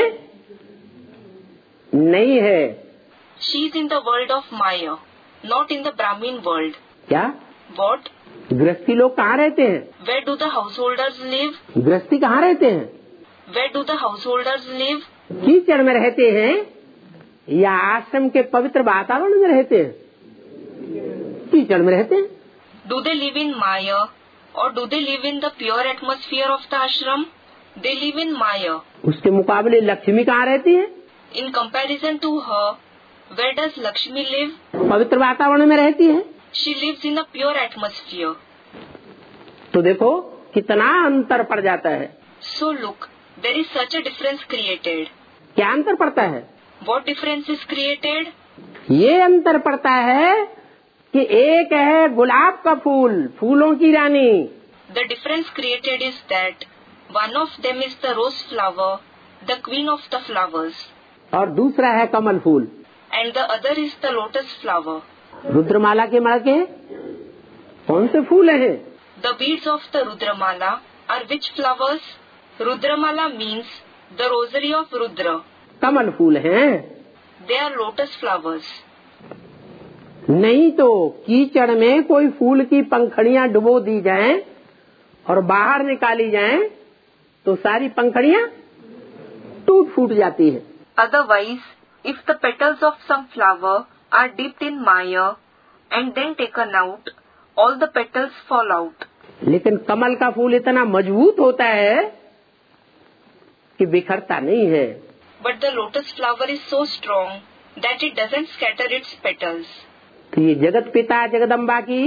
नहीं है। She is in the world of Maya, not in the Brahmin world. क्या? What? गृहस्थी लोग कहाँ रहते हैं? Where do the householders live? गृहस्थी कहाँ रहते हैं? Where do the householders live? कीचड़ में रहते हैं या आश्रम के पवित्र वातावरण में रहते हैं? कीचड़ में रहते हैं। Do they live in Maya or do they live in the pure atmosphere of the ashram? They live in Maya. उसके मुकाबले लक्ष्मी कहाँ रहती है? In comparison to her, where does Lakshmi live? पवित्र वातावरण में रहती है। She lives in a pure atmosphere. तो देखो कितना अंतर पड़ जाता है। So look, there is such a difference created. क्या अंतर पड़ता है? What difference is created? ये अंतर पड़ता है कि एक है गुलाब का फूल, फूलों की रानी, The difference created is that one of them is the rose flower, the queen of the flowers, और दूसरा है कमल फूल। and the other is the lotus flower. रुद्रमाला के मड़के कौन से फूल हैं? The beads of the Rudramala are which flowers? Rudramala means the rosary of Rudra. कमल फूल हैं। They are lotus flowers. नहीं तो कीचड़ में कोई फूल की पंखड़ियां डुबो दी जाएं और बाहर निकाली जाएं तो सारी पंखड़ियां टूट फूट जाती है। Otherwise, if the petals of some flower are dipped in mire and then taken out, all the petals fall out. लेकिन कमल का फूल इतना मजबूत होता है कि बिखरता नहीं है। But the lotus flower is so strong that it doesn't scatter its petals. तो ये जगत पिता जगदम्बा की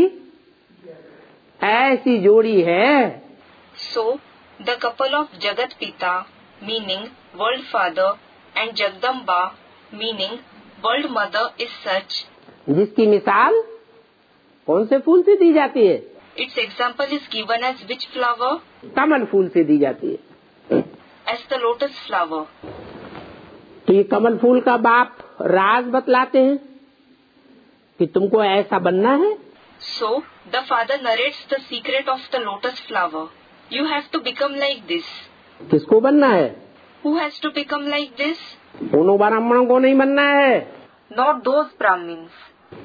ऐसी जोड़ी है। So, the couple of Jagat Pita, meaning World Father, and Jagdamba, meaning World Mother, is such. जिसकी मिसाल कौन से फूल से दी जाती है? Its example is given as which flower? कमल फूल से दी जाती है। As the lotus flower. तो ये कमल फूल का बाप राज बतलाते हैं कि तुमको ऐसा बनना है। So, the father narrates the secret of the lotus flower. You have to become like this. किसको बनना है? Who has to become like this? उन ब्राह्मणों को नहीं बनना है। Not those Brahmins.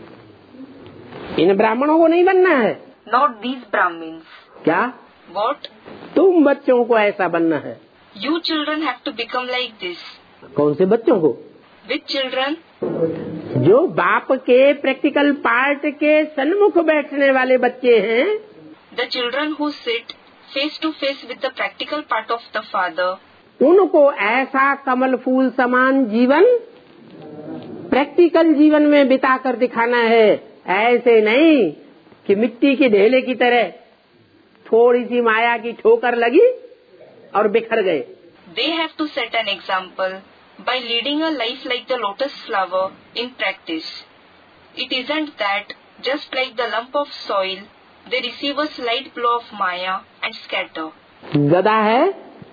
इन ब्राह्मणों को नहीं बनना है। Not these Brahmins. क्या? What? तुम बच्चों को ऐसा बनना है। You children have to become like this. कौन से बच्चों को? Which children? जो बाप के प्रैक्टिकल पार्ट के सन्मुख बैठने वाले बच्चे हैं। The children who sit face to face with the practical part of the father. उनको ऐसा कमल फूल समान जीवन प्रैक्टिकल जीवन में बिताकर दिखाना है। ऐसे नहीं कि मिट्टी के ढेले की तरह थोड़ी सी माया की ठोकर लगी और बिखर गए। They have to set an example by leading a life like the lotus flower in practice. It isn't that, just like the lump of soil, they receive a slight blow of Maya and scatter. गदा है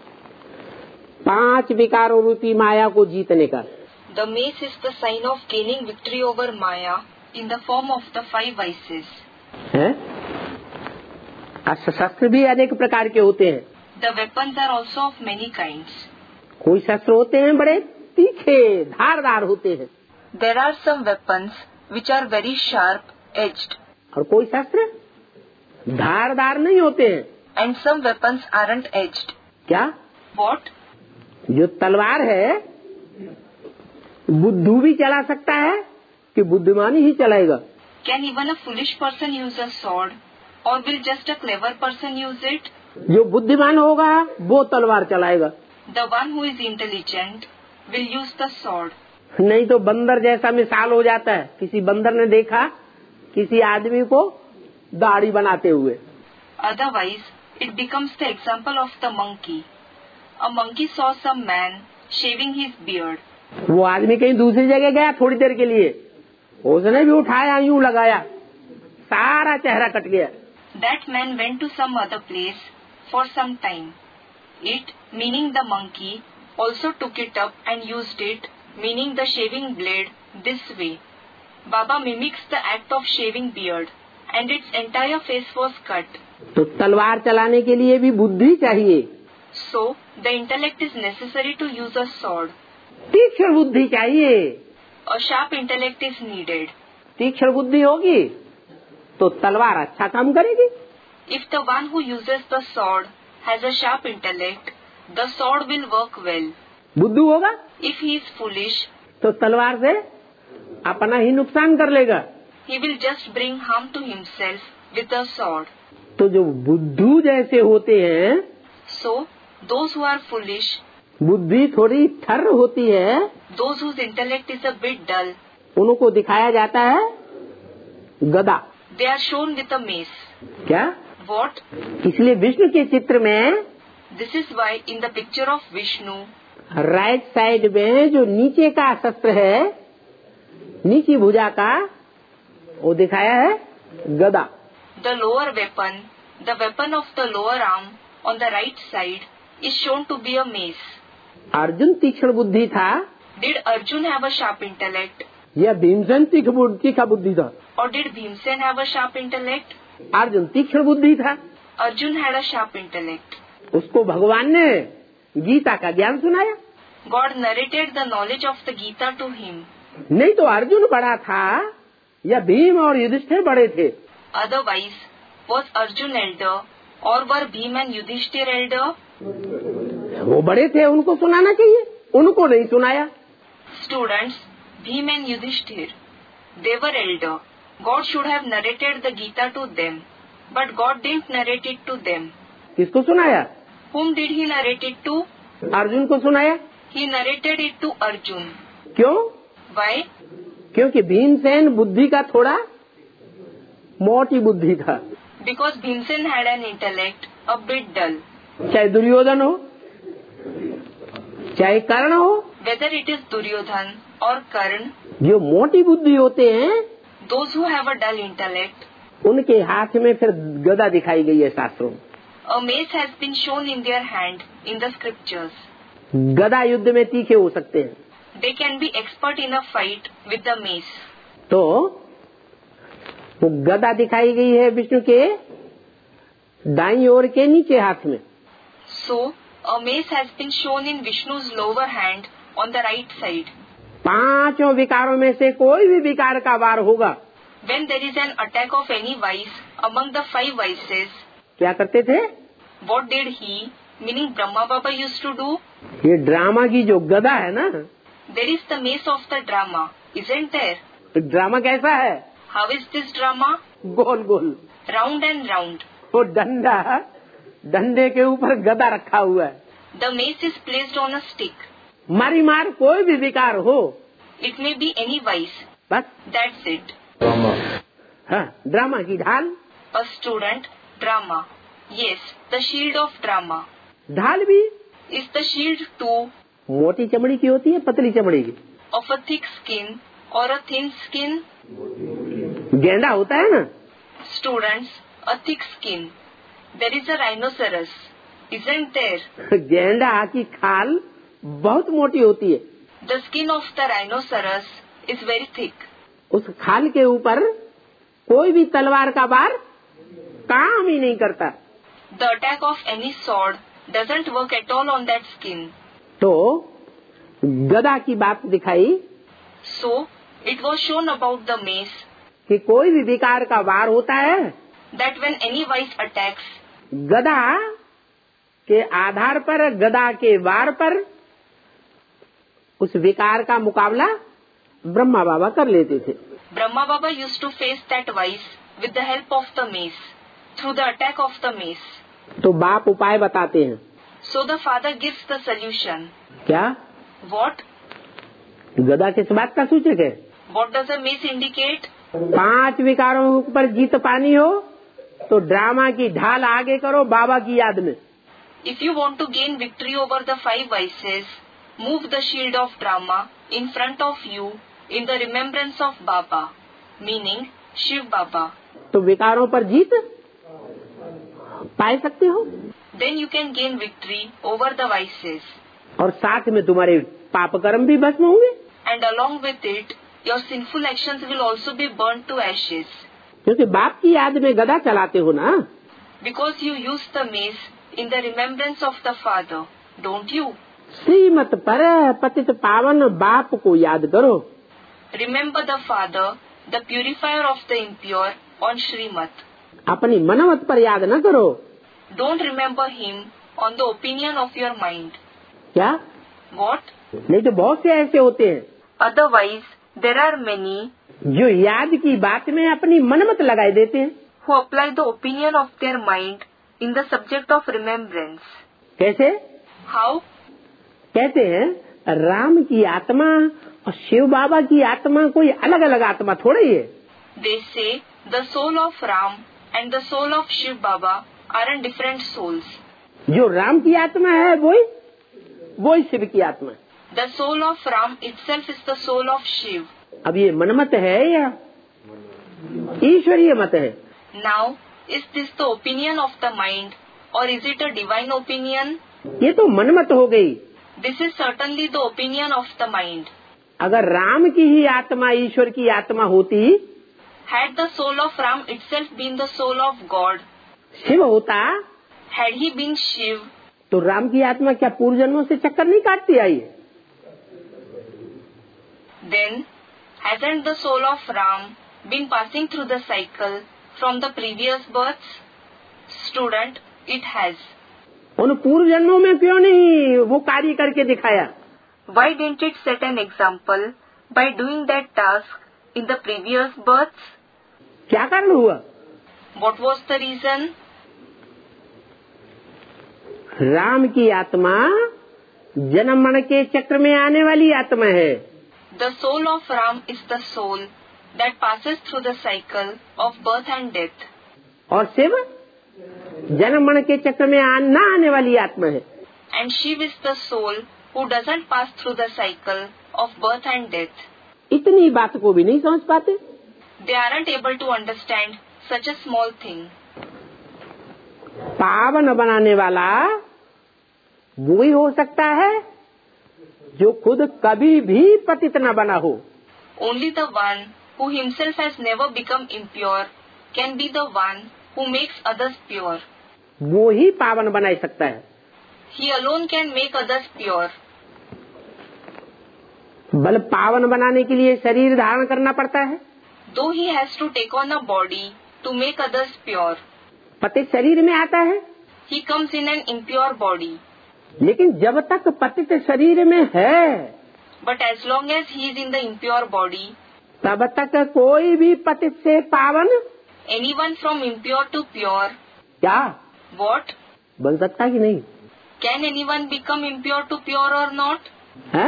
5 विकारों रूपी माया को जीतने का। The mace is the sign of gaining victory over Maya in the form of the 5 vices. है? शस्त्र भी अनेक प्रकार के होते हैं। The weapons are also of many kinds. कोई शस्त्र होते हैं बड़े तीखे धारदार होते हैं। There are some weapons which are very sharp edged. और कोई शस्त्र धारदार नहीं होते हैं। And some weapons aren't edged. क्या? What? जो तलवार है बुद्धू भी चला सकता है कि बुद्धिमान ही चलाएगा? Can even a foolish person use a sword, or will just a clever person use it? जो बुद्धिमान होगा वो तलवार चलाएगा। The one who is intelligent will use the sword. नहीं तो बंदर जैसा मिसाल हो जाता है। किसी बंदर ने देखा किसी आदमी को दाढ़ी बनाते हुए। Otherwise, it becomes the example of the monkey. A monkey saw some man shaving his beard. वो आदमी कहीं दूसरी जगह गया थोड़ी देर के लिए, उसने भी उठाया यूं लगाया, सारा चेहरा कट गया। That man went to some other place for some time. It, meaning the monkey, also took it up and used it, meaning the shaving blade, this way. Baba mimics the act of shaving beard, and its entire face was cut. तो तलवार चलाने के लिए भी बुद्धि चाहिए। So, the intellect is necessary to use a sword. तीक्ष्ण बुद्धि चाहिए। A sharp intellect is needed. तीक्ष्ण बुद्धि होगी तो तलवार अच्छा काम करेगी। If the one who uses the sword has a sharp intellect, the sword will work well. बुद्धू होगा If he is foolish, तो तलवार से अपना ही नुकसान कर लेगा। he will just bring harm to himself with the sword. तो जो बुद्धू जैसे होते हैं, So, those who are foolish, बुद्धि थोड़ी ठर होती है, those whose intellect is a bit dull, उनको दिखाया जाता है गदा। they are shown with a mace. क्या? What? इसलिए विष्णु के चित्र में This is why in the picture of Vishnu, right side में जो नीचे का शस्त्र है, नीची भुजा का, वो दिखाया है गदा। the lower weapon, the weapon of the lower arm on the right side, is shown to be a mace. Arjun तीक्ष्ण बुद्धि था Did Arjun have a sharp intellect? या भीमसेन तीखा बुद्धि था? Or did Bhimsen have a sharp intellect? Arjun तीक्ष्ण बुद्धि था। Arjun had a sharp intellect. उसको भगवान ने गीता का ज्ञान सुनाया। God narrated the knowledge of the Gita to him. नहीं तो अर्जुन बड़ा था या भीम और युधिष्ठिर बड़े थे? Otherwise, was Arjun elder or were Bhim and Yudhishthir elder? वो बड़े थे, उनको सुनाना चाहिए, उनको नहीं सुनाया। Students, Bhim and Yudhishthir, they were elder. God should have narrated the Gita to them, but God didn't narrate it to them. किसको सुनाया? Whom did he narrate it to? Arjun को सुनाया। He narrated it to Arjun. क्यों? Why? क्योंकि भीमसेन बुद्धि का थोड़ा मोटी बुद्धि था। Because Bhimsen had an intellect a bit dull. चाहे दुर्योधन हो, चाहे कर्ण हो, Whether it is Duryodhan or Karn, जो मोटी बुद्धि होते हैं, those who have a dull intellect, उनके हाथ में फिर गदा दिखाई गई है शास्त्रों में। a mace has been shown in their hand in the scriptures. गदा युद्ध में तीखे हो सकते हैं। They can be expert in a fight with the mace. तो वो गदा दिखाई गई है विष्णु के दाईं ओर के नीचे हाथ में। So, a mace has been shown in Vishnu's lower hand on the right side. 5 विकारों में से कोई भी विकार का वार होगा, When there is an attack of any vice among the 5 vices, क्या करते थे? what did he, meaning Brahma Baba, used to do? ये ड्रामा की जो गदा है ना, There is the mace of the drama, isn't there? तो ड्रामा कैसा है? How is this drama? Goal goal, Round and round. वो डंडे के ऊपर गदा रखा हुआ है। The mace is placed on a stick. मारी मार कोई भी विकार हो, It may be any vice. बस That's it. हाँ, ड्रामा की ढाल। A student, drama. Yes, the shield of drama. ढाल भी Is the shield too मोटी चमड़ी की होती है, पतली चमड़ी की? of a thick skin or a thin skin? गेंडा होता है ना? Students, a thick skin. There is a rhinoceros, isn't there? गेंडा की खाल बहुत मोटी होती है। The skin of the rhinoceros is very thick. उस खाल के ऊपर कोई भी तलवार का वार काम ही नहीं करता। The attack of any sword doesn't work at all on that skin. तो गदा की बात दिखाई So, it was shown about the mace कि कोई भी विकार का वार होता है, that when any vice attacks, गदा के आधार पर, गदा के वार पर उस विकार का मुकाबला ब्रह्मा बाबा कर लेते थे। Brahma Baba used to face that vice with the help of the mace, through the attack of the mace. तो बाप उपाय बताते हैं। So the father gives the solution. क्या? What? गदा किस बात का सूचक है? What does a mace indicate? 5 विकारों पर जीत पानी हो तो ड्रामा की ढाल आगे करो बाबा की याद में। If you want to gain victory over the 5 vices, move the shield of drama in front of you in the remembrance of Baba, meaning Shiv Baba. तो विकारों पर जीत पा सकते हो। Then you can gain victory over the vices. और साथ में तुम्हारे पाप कर्म भी भस्म होंगे। And along with it, your sinful actions will also be burnt to ashes. क्योंकि बाप की याद में गदा चलाते हो ना। Because you use the mace in the remembrance of the father, don't you? श्रीमत पर पतित पावन बाप को याद करो। Remember the father, the purifier of the impure, on Srimat. अपनी मनमत पर याद न करो। Don't remember him on the opinion of your mind. क्या? What? नहीं तो बहुत से ऐसे होते हैं Otherwise, there are many जो याद की बात में अपनी मनमत लगाए देते हैं। who apply the opinion of their mind in the subject of remembrance. कैसे? How? कहते हैं राम की आत्मा और शिव बाबा की आत्मा कोई अलग अलग आत्मा थोड़ी है। They say the soul of Ram and the soul of Shiv Baba are in different souls. जो राम की आत्मा है वही शिव की आत्मा है। The soul of Ram itself is the soul of Shiv. अब ये मनमत है या ईश्वरीय मत है? Now, is this the opinion of the mind or is it a divine opinion? ये तो मनमत हो गई। This is certainly the opinion of the mind. अगर राम की ही आत्मा ईश्वर की आत्मा होती, Had the soul of Ram itself been the soul of God, Shiv होता, had he been Shiv, तो राम की आत्मा क्या पूर्व जन्मों से चक्कर नहीं काटती आई है? then hasn't the soul of Ram been passing through the cycle from the previous births? Student, it has. उन पूर्व जन्मों में क्यों नहीं वो कार्य करके दिखाया? Why didn't it set an example by doing that task in the previous births? क्या कारण हुआ? What was the reason? Ram की आत्मा जन्म मरण के चक्र में आने वाली आत्मा है। The soul of Ram is the soul that passes through the cycle of birth and death. और शिव जन्म मरण के चक्र में न आने वाली आत्मा है। And Shiv is the soul who doesn't pass through the cycle of birth and death. इतनी बात को भी नहीं समझ पाते। They aren't able to understand such a small thing. पावन बनाने वाला वो ही हो सकता है जो खुद कभी भी पतित न बना हो। Only the one who himself has never become impure can be the one who makes others pure. वो ही पावन बना सकता है। He alone can make others pure. बल पावन बनाने के लिए शरीर धारण करना पड़ता है। Though he has to take on a body to make others pure. पतित शरीर में आता है, He comes in an impure body. लेकिन जब तक पतित शरीर में है But as long as he is in the impure body, तब तक कोई भी पतित से पावन anyone from impure to pure, क्या what? बन सकता कि नहीं? Can anyone become impure to pure or not? है?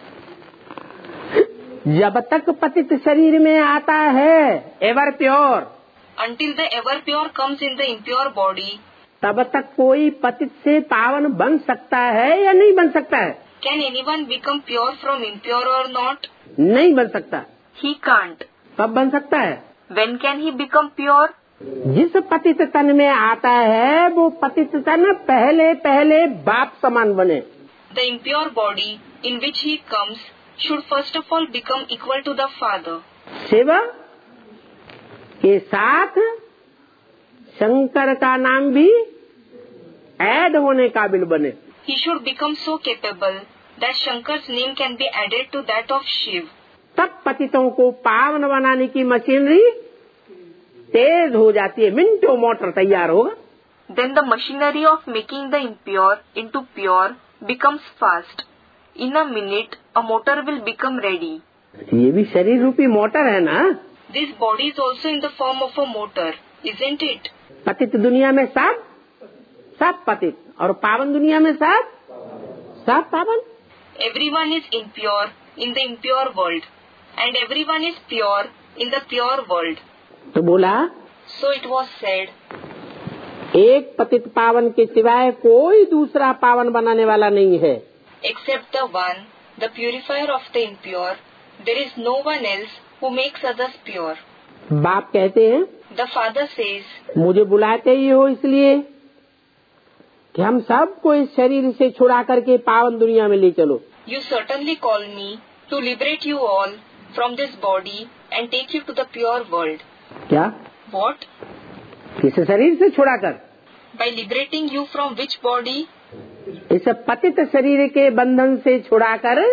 जब तक पतित शरीर में आता है ever pure, Until the ever pure comes in the impure body, तब तक कोई पतित से पावन बन सकता है या नहीं बन सकता है? Can anyone become pure from impure or not? नहीं बन सकता। He can't. कब बन सकता है? When can he become pure? जिस पतित तन में आता है वो पतित तन पहले पहले बाप समान बने। The impure body in which he comes should first of all become equal to the father. सेवा के साथ शंकर का नाम भी ऐड होने काबिल बने। He should become so capable that Shankar's name can be added to that of Shiv. तब पतितों को पावन बनाने की मशीनरी तेज हो जाती है, मिनटों मोटर तैयार होगा। Then the machinery of making the impure into pure becomes fast. In a minute, a motor will become ready. ये भी शरीर रूपी मोटर है ना। This body is also in the form of a motor, isn't it? पतित दुनिया में सब पतित और पावन दुनिया में सब पावन। Everyone is impure in the impure world, and everyone is pure in the pure world. तो बोला So it was said, एक पतित पावन के सिवाय कोई दूसरा पावन बनाने वाला नहीं है। except the one, the purifier of the impure, there is no one else who makes others pure. बाप कहते हैं The father says, मुझे बुलाते ही हो इसलिए कि हम सबको इस शरीर से छुड़ा करके पावन दुनिया में ले चलो। you certainly call me to liberate you all from this body and take you to the pure world. क्या? What? किस शरीर से छुड़ाकर? By liberating you from which body? इस पतित शरीर के बंधन से छुड़ाकर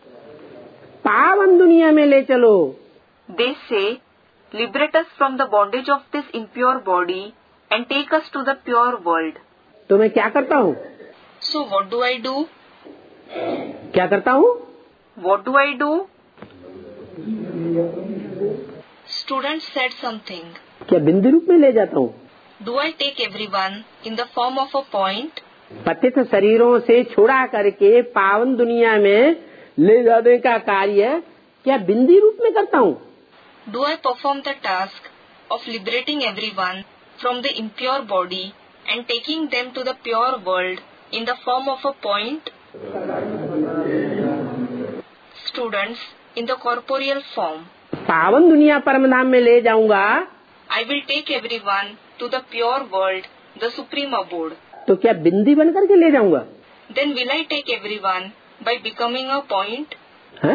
पावन दुनिया में ले चलो। They say, liberate us from the bondage of this impure body and take us to the pure world. तो मैं क्या करता हूँ? So what do I do? क्या करता हूँ? What do I do? Student said something. क्या बिंदु रूप में ले जाता हूँ? Do I take everyone in the form of a point? पतित शरीरों से छुड़ा करके पावन दुनिया में ले जाने का कार्य क्या बिंदी रूप में करता हूँ? Do I perform the task of liberating everyone from the impure body and taking them to the pure world in the form of a point? Students, in the corporeal form. पावन दुनिया परमधाम में ले जाऊंगा I will take everyone to the pure world, the supreme abode. तो क्या बिंदी बन करके ले जाऊंगा? Then will I take everyone by becoming a point? है?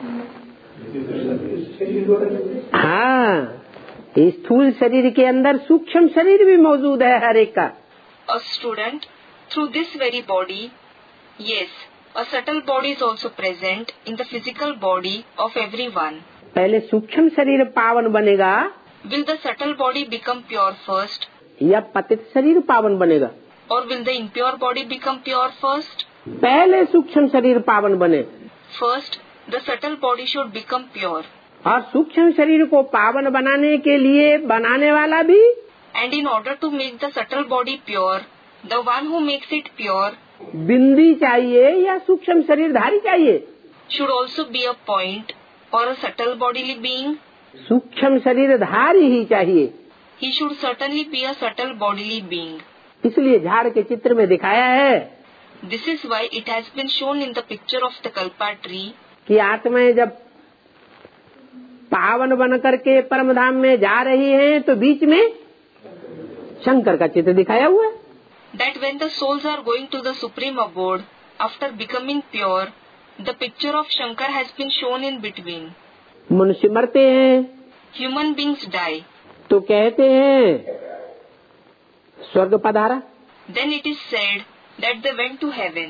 हाँ, इस स्थूल शरीर के अंदर सूक्ष्म शरीर भी मौजूद है हर एक का। A student, through this very body, yes, a subtle body is also present in the physical body of everyone. पहले सूक्ष्म शरीर पावन बनेगा Will the subtle body become pure first, या पतित शरीर पावन बनेगा? or will the impure body become pure first? पहले सूक्ष्म शरीर पावन बने First, the subtle body should become pure. और सूक्ष्म शरीर को पावन बनाने के लिए बनाने वाला भी And in order to make the subtle body pure, the one who makes it pure बिंदी चाहिए या सूक्ष्म शरीरधारी चाहिए? should also be a point or a subtle bodily being. सूक्ष्म शरीरधारी ही चाहिए। He should certainly be a subtle bodily being. इसलिए झाड़ के चित्र में दिखाया है This is why it has been shown in the picture of the Kalpa tree कि आत्माएं जब पावन बन करके परमधाम में जा रही हैं तो बीच में शंकर का चित्र दिखाया हुआ है। that when the souls are going to the supreme abode after becoming pure, the picture of Shankar has been shown in between. मनुष्य मरते हैं Human beings die. तो कहते हैं स्वर्ग पधारा। Then it is said that they went to heaven.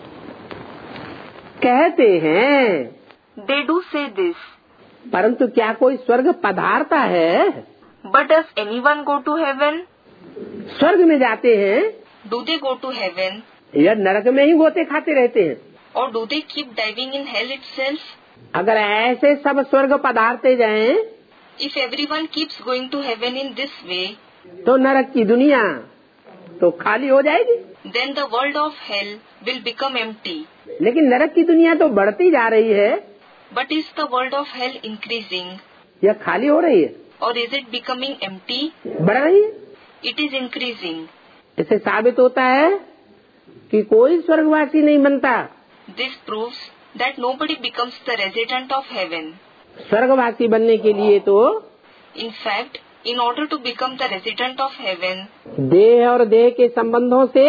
कहते हैं, They do say this. परंतु क्या कोई स्वर्ग पधारता है? But does anyone go to heaven? स्वर्ग में जाते हैं Do they go to heaven? या नरक में ही गोते खाते रहते हैं? Or do they keep diving in hell itself? अगर ऐसे सब स्वर्ग पधारते जाएं, If everyone keeps going to heaven in this way, तो नरक की दुनिया तो खाली हो जाएगी। then the world of hell will become empty. लेकिन नरक की दुनिया तो बढ़ती जा रही है But is the world of hell increasing, या खाली हो रही है? or is it becoming empty? बढ़ रही है। It is increasing. इससे साबित होता है कि कोई स्वर्गवासी नहीं बनता। This proves that nobody becomes the resident of heaven. स्वर्गवासी बनने के लिए तो In fact, in order to become the resident of heaven, देह और देह के संबंधों से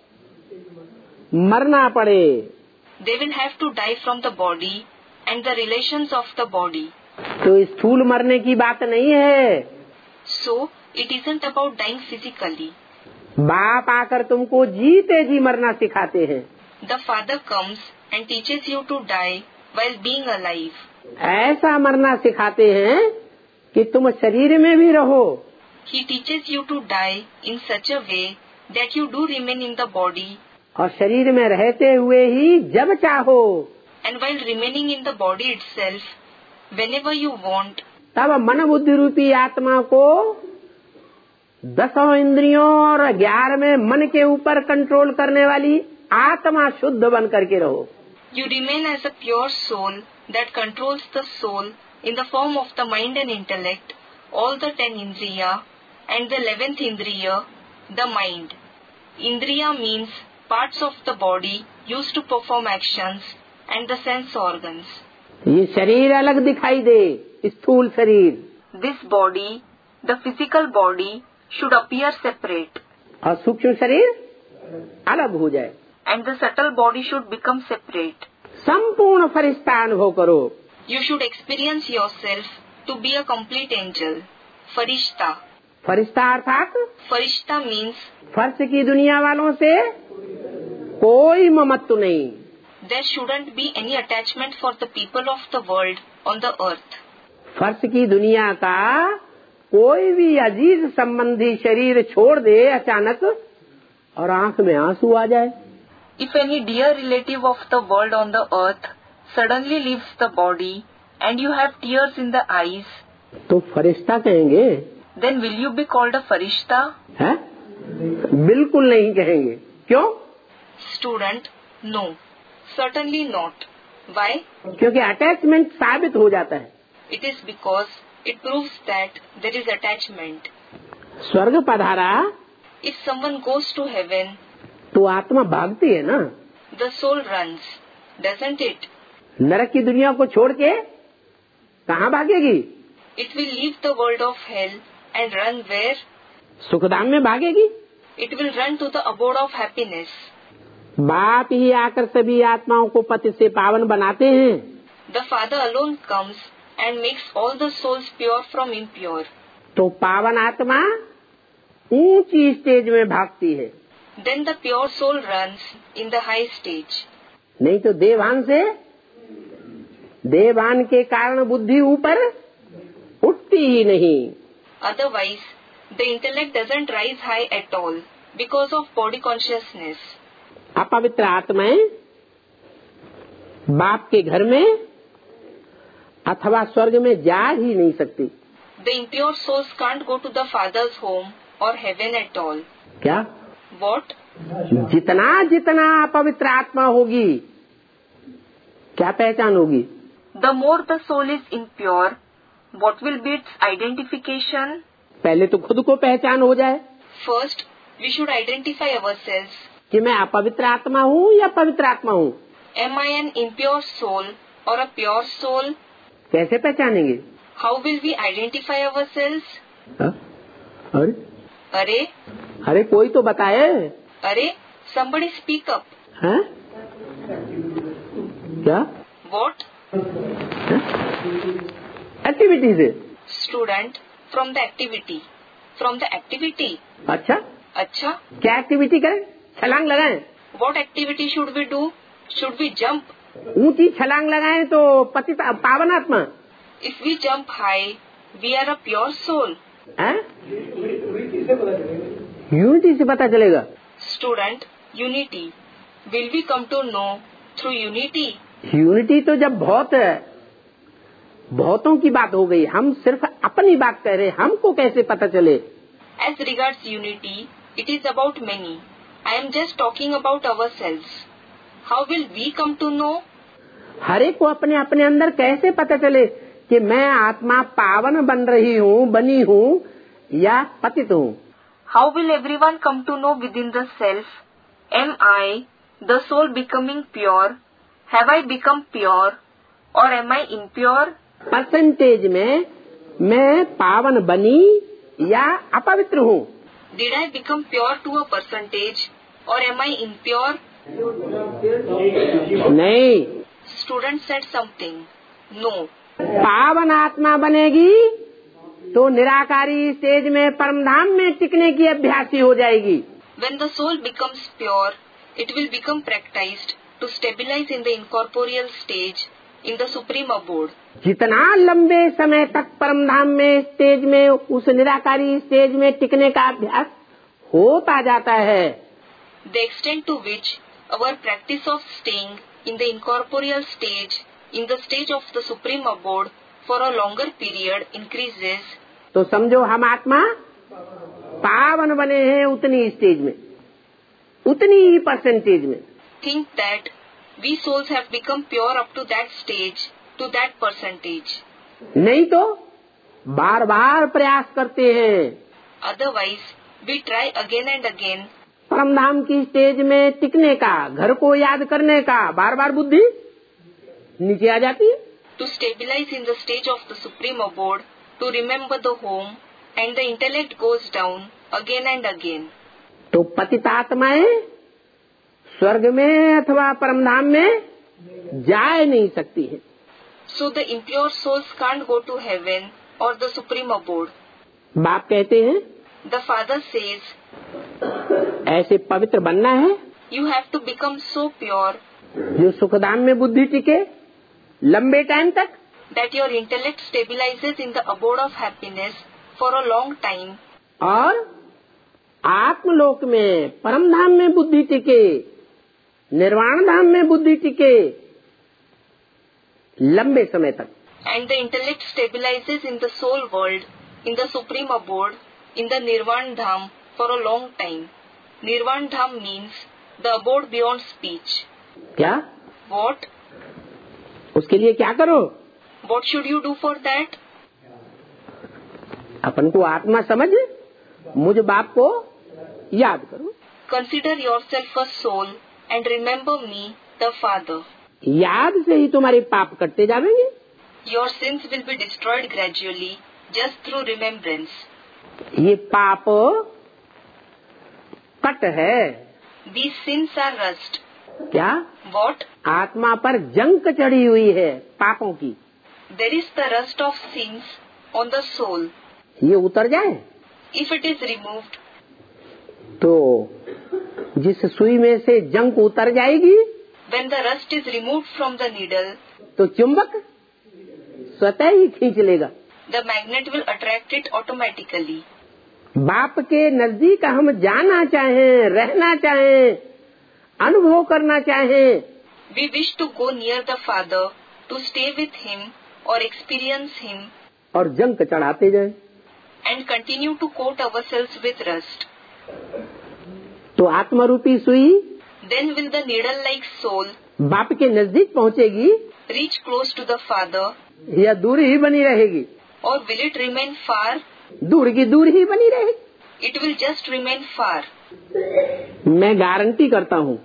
मरना पड़े। they will have to die from the body and the relations of the body. तो स्थूल मरने की बात नहीं है। So, it isn't about dying physically. बाप आकर तुमको जीते जी मरना सिखाते हैं। The Father comes and teaches you to die while being alive. ऐसा मरना सिखाते हैं कि तुम शरीर में भी रहो। He teaches you to die in such a way that you do remain in the body, और शरीर में रहते हुए ही जब चाहो and while remaining in the body itself, whenever you want, तब मन बुद्धि रूपी आत्मा को 10 इंद्रियों और 11वें मन के ऊपर कंट्रोल करने वाली आत्मा शुद्ध बन करके रहो। you remain as a pure soul that controls the soul in the form of the mind and intellect, all the 10 indriya and the 11th indriya, the mind. Indriya means parts of the body used to perform actions and the sense organs. ये शरीर अलग दिखाई दे, स्थूल शरीर, This body, the physical body, should appear separate, और सूक्ष्म शरीर अलग हो जाए। and the subtle body should become separate. संपूर्ण फरिश्ता अनुभव करो। You should experience yourself to be a complete angel. Farishta. फरिश्ता अर्थात Farishta means फर्श की दुनिया वालों से कोई ममत्व नहीं। there shouldn't be any attachment for the people of the world on the earth. फर्श की दुनिया का कोई भी अजीज संबंधी शरीर छोड़ दे अचानक और आंख में आंसू आ जाए। If any dear relative of the world on the earth suddenly leaves the body and you have tears in the eyes, तो फरिश्ता कहेंगे? then will you be called a farishta? है? बिल्कुल नहीं कहेंगे। क्यों? Student, no. Certainly not. Why? क्योंकि attachment साबित हो जाता है। It is because it proves that there is attachment. स्वर्ग पधारा If someone goes to heaven, तो आत्मा भागती है ना। the soul runs, doesn't it? नरक की दुनिया को छोड़ के कहाँ भागेगी? It will leave the world of hell and run where? Sukhdham में भागेगी। It will run to the abode of happiness. बाप ही आकर सभी आत्माओं को पति से पावन बनाते हैं। The Father alone comes and makes all the souls pure from impure. तो पावन आत्मा ऊंची स्टेज में भागती है। Then the pure soul runs in the high stage. नहीं तो देवान के कारण बुद्धि ऊपर उठती ही नहीं। Otherwise, the intellect doesn't rise high at all because of body consciousness. अपवित्र आत्माएं बाप के घर में अथवा स्वर्ग में जा ही नहीं सकती। The impure souls can't go to the Father's home or heaven at all. क्या? What? जितना अपवित्र आत्मा होगी क्या पहचान होगी? The more the soul is impure, what will be its identification? पहले तो खुद को पहचान हो जाए। First, we should identify ourselves. कि मैं अपवित्र आत्मा हूँ या पवित्र आत्मा हूँ? Am I an impure soul or a pure soul? कैसे पहचानेंगे? How will we identify ourselves? अरे कोई तो बताए। Arey, somebody speak up. हैं? क्या? What? एक्टिविटी से। Student, from the activity. From the activity? अच्छा अच्छा? क्या एक्टिविटी करें? छलांग लगाएं। What activity should we do? Should we jump? ऊंची छलांग लगाएं तो पतित पावन आत्मा। If we jump high, we are a pure soul. हैं? यूनिटी से पता चलेगा। Student, unity. Will we come to know through unity? Unity तो जब बहुतों की बात हो गई, हम सिर्फ अपनी बात कह रहे, हमको कैसे पता चले? As regards unity, it is about many. I am just talking about ourselves. How will we come to know? हर एक को अपने अपने अंदर कैसे पता चले कि मैं आत्मा पावन बनी हूँ या पतित हूँ? How will everyone come to know within the self? Am I, the soul, becoming pure? Have I become pure? Or am I impure? Percentage में मैं पावन बनी या अपवित्र हूँ? Did I become pure to a percentage? Or am I impure? नहीं, Student said something. No. पावन आत्मा बनेगी तो निराकारी स्टेज में परमधाम में टिकने की अभ्यासी हो जाएगी। When the soul becomes pure, it will become practiced to stabilize in the incorporeal stage in the supreme abode. जितना लंबे समय तक परमधाम में स्टेज में उस निराकारी स्टेज में टिकने का अभ्यास होता जाता है, The extent to which our practice of staying in the incorporeal stage in the stage of the supreme abode for a longer period increases, तो समझो हम आत्मा पावन बने हैं उतनी स्टेज में, उतनी ही परसेंटेज में। think that we souls have become pure up to that stage, to that percentage. नहीं तो बार बार प्रयास करते हैं, Otherwise, we try again and again परमधाम की स्टेज में टिकने का, घर को याद करने का, बार बार बुद्धि नीचे आ जाती है। to stabilize in the stage of the supreme abode, to remember the home, and the intellect goes down again and again. तो पतित आत्माएं स्वर्ग में अथवा परमधाम में जा नहीं सकती है। So the impure souls can't go to heaven or the supreme abode. बाप कहते हैं The Father says, ऐसे पवित्र बनना है you have to become so pure जो सुखधाम में बुद्धि टिके लंबे टाइम तक, that your intellect stabilizes in the abode of happiness for a long time, और आत्मलोक में परमधाम में बुद्धि टिके, निर्वाण धाम में बुद्धि टिके लंबे समय तक। and the intellect stabilizes in the soul world, in the supreme abode, in the Nirvan Dham for a long time. Nirvan Dham means the abode beyond speech. क्या? What? उसके लिए क्या करो? What should you do for that? अपन को आत्मा समझ मुझ बाप को याद करो। Consider yourself a soul and remember me, the Father. याद से ही तुम्हारे पाप कटते जाएंगे। Your sins will be destroyed gradually just through remembrance. ये पाप कट है। These sins are rust. क्या? What? आत्मा पर जंक चढ़ी हुई है पापों की। There is the rust of sins on the soul. ये उतर जाए If it is removed, तो जिस सुई में से जंक उतर जाएगी when the rust is removed from the needle, तो चुंबक स्वतः ही खींच लेगा। the magnet will attract it automatically. बाप के नजदीक हम जाना चाहें, रहना चाहें, अनुभव करना चाहें, We wish to go near the Father, to stay with Him or experience Him, और जंक चढ़ाते जाएं, and continue to coat ourselves with rust. तो आत्मरूपी सुई Then will the needle-like soul बाप के नजदीक पहुंचेगी reach close to the Father, या दूर ही बनी रहेगी? or will it remain far? दूर की दूर ही बनी रहेगी। It will just remain far. मैं गारंटी करता हूँ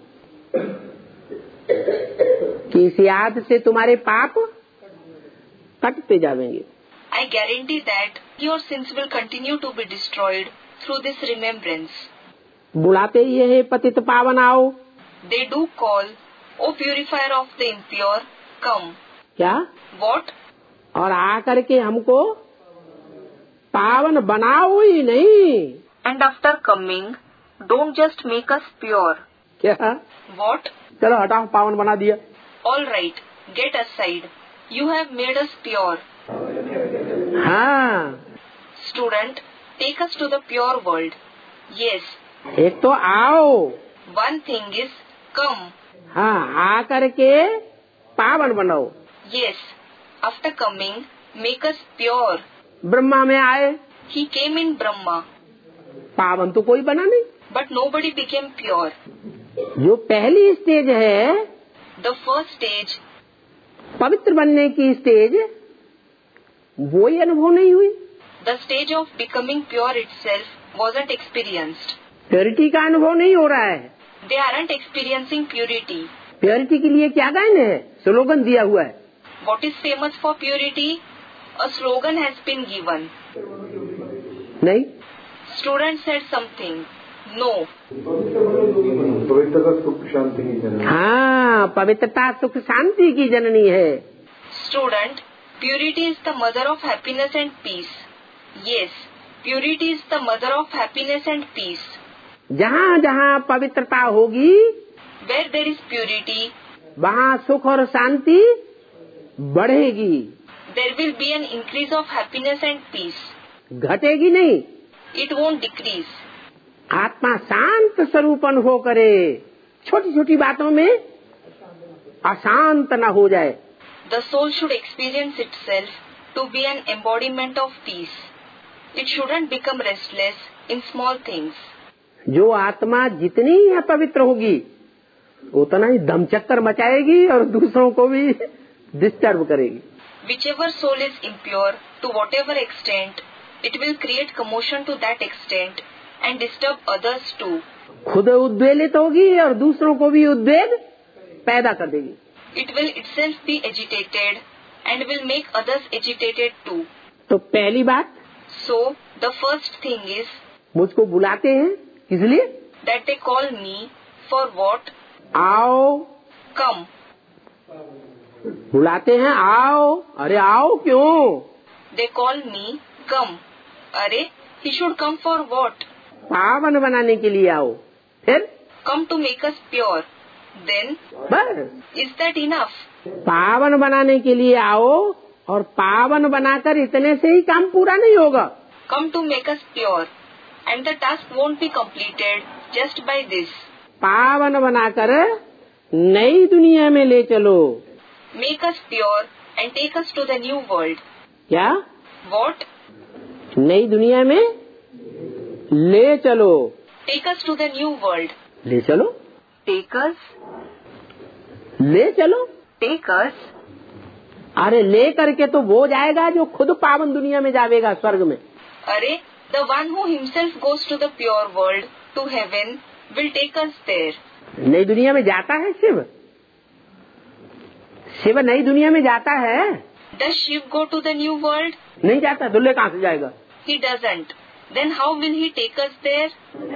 कि इस याद से तुम्हारे पाप कटते जाएंगे। I guarantee that your sins will continue to be destroyed through this remembrance. बुलाते ही है पतित पावन आओ। They do call, O purifier of the impure, come. क्या? What? और आकर के हमको पावन बनाओ ही नहीं। And after coming, don't just make us pure. क्या? What? चलो हटाओ, पावन बना दिया। All right, get aside. You have made us pure. हाँ, Student, take us to the pure world. Yes, एक तो आओ, one thing is come. हाँ, आकर के पावन बनाओ। Yes, after coming, make us pure. Brahma में आए, He came in Brahma, पावन तो कोई बना नहीं। but nobody became pure. जो पहली स्टेज है The first stage, पवित्र बनने की स्टेज, वो ही अनुभव नहीं हुई। the stage of becoming pure itself wasn't experienced. Purity का अनुभव नहीं हो रहा है। They aren't experiencing purity. Purity के लिए क्या गायन है? स्लोगन दिया हुआ है। What is famous for purity? A slogan has been given. नहीं, Student said something. No. पवित्रता सुख शांति की जननी। हाँ, पवित्रता सुख शांति की जननी है। Student, purity is the mother of happiness and peace. Yes, purity is the mother of happiness and peace. जहाँ जहाँ पवित्रता होगी, Where there is purity, वहाँ सुख और शांति बढ़ेगी, there will be an increase of happiness and peace. घटेगी नहीं। It won't decrease. आत्मा शांत स्वरूप अनुभव करे, छोटी छोटी बातों में अशांत न हो जाए। The soul should experience itself to be an embodiment of peace. It shouldn't become restless in small things. जो आत्मा जितनी अपवित्र होगी, उतना ही धमचक्कर मचाएगी और दूसरों को भी डिस्टर्ब करेगी। Whichever soul is impure, to whatever extent, it will create commotion to that extent and disturb others too. खुद उद्वेलित होगी और दूसरों को भी उद्वेग पैदा कर देगी। It will itself be agitated and will make others agitated too. तो पहली बात, So, the first thing is मुझको बुलाते हैं किस लिए? that they call me for what? आओ। Come. बुलाते हैं आओ। अरे आओ क्यों? They call me come. Arey, he should come for what? पावन बनाने के लिए आओ। फिर Come to make us pure. Then, बस is that enough? पावन बनाने के लिए आओ, और पावन बनाकर इतने से ही काम पूरा नहीं होगा। Come to make us pure. And the task won't be completed just by this. पावन बनाकर नई दुनिया में ले चलो। Make us pure and take us to the new world. क्या? What? नई दुनिया में ले चलो। Take us to the new world. ले चलो। Take us? ले चलो। Take us? अरे ले करके तो वो जाएगा जो खुद पावन दुनिया में जाएगा, स्वर्ग में। Arey, the one who himself goes to the pure world, to heaven, will take us there. नई दुनिया में जाता है शिव? शिव नई दुनिया में जाता है? Does Shiv go to the new world? नहीं जाता। दुल्ले कहाँ से जाएगा? He doesn't. Then how will he take us there?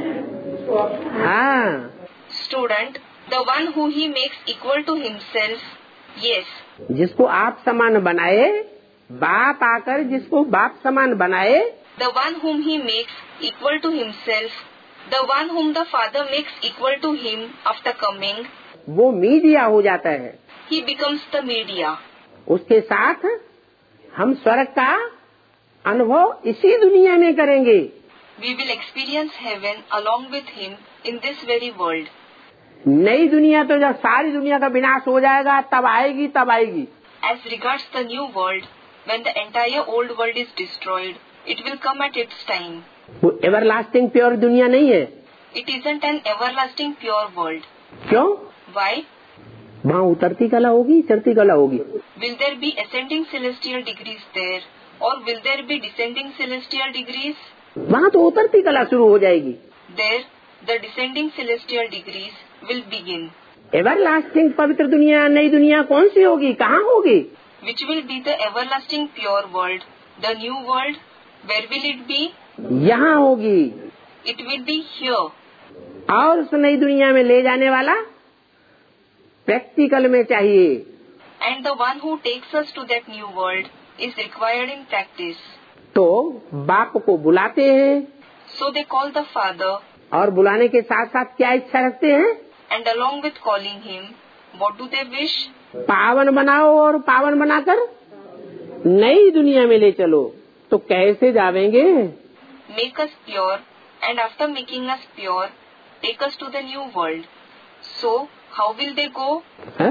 हाँ, Student, the one who he makes equal to himself, yes. जिसको आप समान बनाए, बाप आकर जिसको बाप समान बनाए, The one whom he makes equal to himself, the one whom the Father makes equal to him after coming, वो मीडिया हो जाता है। he becomes the media. उसके साथ हम स्वर्ग का अनुभव इसी दुनिया में करेंगे। We will experience heaven along with him in this very world. नई दुनिया तो जब सारी दुनिया का विनाश हो जाएगा तब आएगी, तब आएगी। As regards the new world, when the entire old world is destroyed, it will come at its time. वो एवरलास्टिंग प्योर दुनिया नहीं है। It isn't an everlasting pure world. क्यों? Why? वहाँ उतरती कला होगी, चढ़ती कला होगी। Will there be ascending celestial degrees there, or will there be descending celestial degrees? वहाँ तो उतरती कला शुरू हो जाएगी। There, the descending celestial degrees will begin. Everlasting पवित्र दुनिया, नई दुनिया कौन सी होगी, कहाँ होगी? Which will be the everlasting pure world, the new world? Where will it be? यहाँ होगी। It will be here. और उस नई दुनिया में ले जाने वाला प्रैक्टिकल में चाहिए। And the one who takes us to that new world is required in practice. तो बाप को बुलाते हैं, So they call the Father, और बुलाने के साथ साथ क्या इच्छा रखते हैं? and along with calling him, what do they wish? पावन बनाओ और पावन बनाकर नई दुनिया में ले चलो। तो कैसे जावेंगे? Make us pure, and after making us pure, take us to the new world. So, how will they go? है?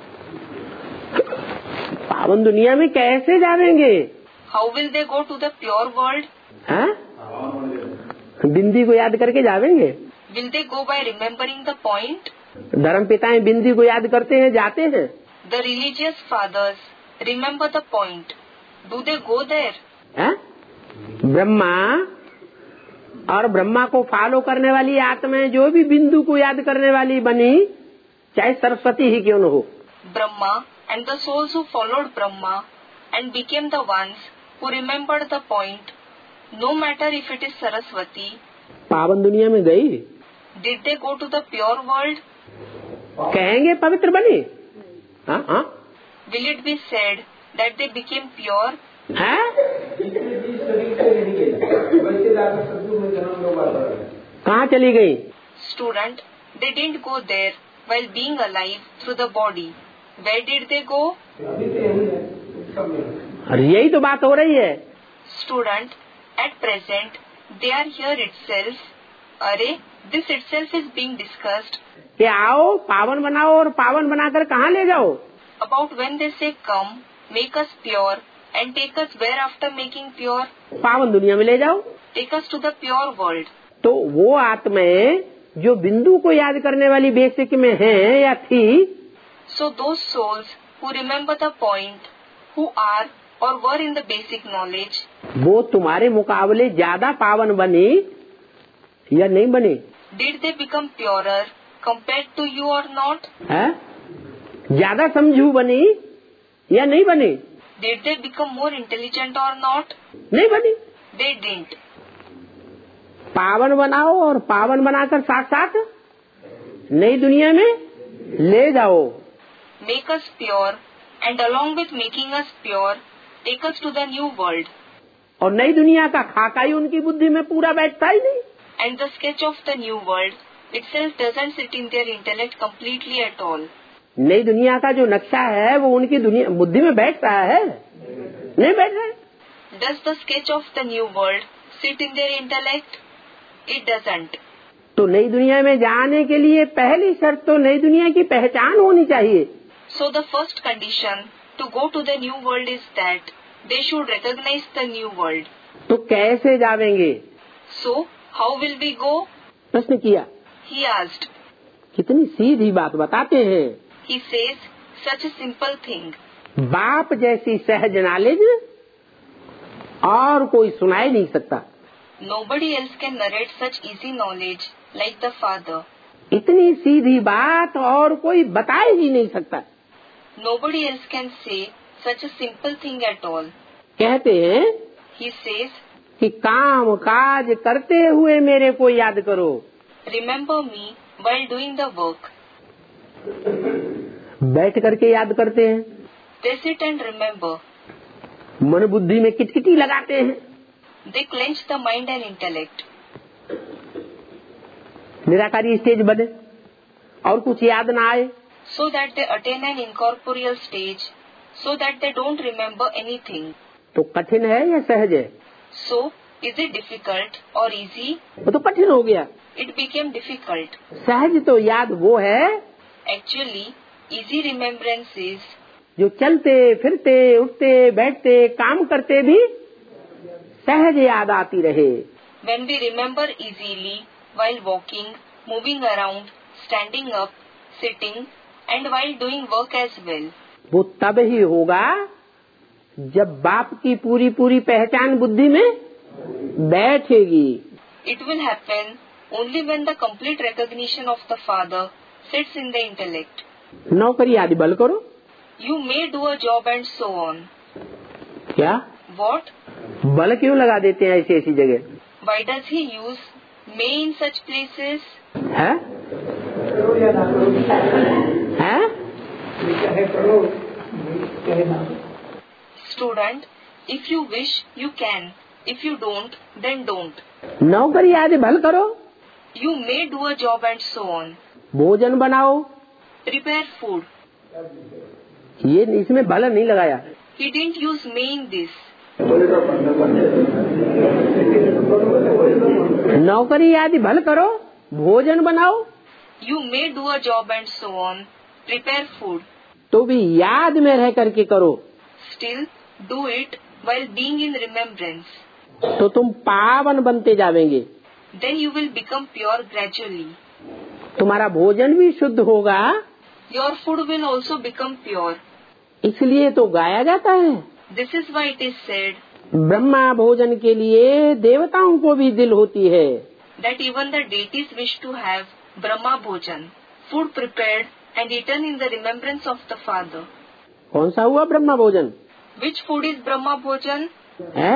पावन दुनिया में कैसे जावेंगे? How will they go to the pure world? है? बिंदी को याद करके जावेंगे। Will they go by remembering the point? धर्म पिताएं बिंदी को याद करते हैं, जाते हैं। The religious fathers remember the point. Do they go there? है? ब्रह्मा और ब्रह्मा को फॉलो करने वाली आत्माएं जो भी बिंदु को याद करने वाली बनी, चाहे सरस्वती ही क्यों न हो। Brahma and the souls who followed Brahma and became the ones who remembered the point, no matter if it is Saraswati, पावन दुनिया में गई, did they go to the pure world? कहेंगे पवित्र बनी। हाँ हाँ, Will it be said that they became pure? है? कहाँ चली गई? Student, they didn't go there while being alive through the body. Where did they go? और यही तो बात हो रही है। Student, at present, they are here itself. Arey, this itself is being discussed. कि आओ पावन बनाओ और पावन बनाकर कहाँ ले जाओ। About when they say come, make us pure and take us where after making pure? पावन दुनिया में ले जाओ। Take us to the pure world. तो वो आत्माएं जो बिंदु को याद करने वाली बेसिक में हैं या थी, So those souls who remember the point, who are or were in the basic knowledge, वो तुम्हारे मुकाबले ज्यादा पावन बनी या नहीं बनी? did they become purer compared to you or not? है? ज्यादा समझू बनी या नहीं बनी? Did they become more intelligent or not? नहीं बनी। They didn't. पावन बनाओ और पावन बनाकर साथ साथ नई दुनिया में ले जाओ। Make us pure and along with making us pure, take us to the new world. और नई दुनिया का खाका ही उनकी बुद्धि में पूरा बैठता ही नहीं। And the sketch of the new world itself doesn't sit in their intellect completely at all. नई दुनिया का जो नक्शा है वो उनकी दुनिया बुद्धि में बैठ रहा है? नहीं बैठ रहा है। Does the sketch of the new world sit in their intellect? It doesn't. तो नई दुनिया में जाने के लिए पहली शर्त तो नई दुनिया की पहचान होनी चाहिए। So the first condition to go to the new world is that they should recognize the new world. तो कैसे जावेंगे? So how will we go? प्रश्न किया। He asked. कितनी सीधी बात बताते हैं। He says such a simple thing. बाप जैसी सहज नॉलेज और कोई सुना ही नहीं सकता। Nobody else can narrate such easy knowledge like the Father. इतनी सीधी बात और कोई बता ही नहीं सकता। Nobody else can say such a simple thing at all. कहते हैं He says, कि काम काज करते हुए मेरे को याद करो। remember me while doing the work. बैठ करके याद करते हैं, They sit and remember. मन बुद्धि में किटकिटी लगाते हैं, They clench the mind and intellect. निराकारी स्टेज बने और कुछ याद ना आए, So that they attain an incorporeal stage, so that they don't remember anything. तो कठिन है या सहज है? So, is it difficult or easy? वो तो कठिन हो गया। It became difficult. सहज तो याद वो है Actually, easy remembrance is जो चलते फिरते उठते बैठते काम करते भी सहज याद आती रहे। when we remember easily while walking, moving around, standing up, sitting, and while doing work as well. वो तब ही होगा जब बाप की पूरी पूरी पहचान बुद्धि में बैठेगी। It will happen only when the complete recognition of the Father sits in the intellect. नौकरी आदि बल करो। You may do a job and so on. क्या What? बल क्यों लगा देते हैं ऐसी ऐसी जगह? Why does he use may in such places? है? है? Student, if you wish, you can. If you don't, then don't. नौकरी आदि भल करो, You may do a job and so on. भोजन बनाओ, Prepare food. ये इसमें भल नहीं लगाया। He didn't use may in this. नौकरी आदि भल करो, भोजन बनाओ, You may do a job and so on. Prepare food. तो भी याद में रह करके करो, Still, do it while being in remembrance. तो तुम पावन बनते जावेंगे। Then you will become pure gradually. तुम्हारा भोजन भी शुद्ध होगा, Your food will also become pure. इसलिए तो गाया जाता है, This is why it is said, Brahma भोजन के लिए देवताओं को भी दिल होती है। That even the deities wish to have Brahma Bhojan, food prepared and eaten in the remembrance of the Father. कौन सा हुआ ब्रह्मा भोजन? Which food is Brahma Bhojan? है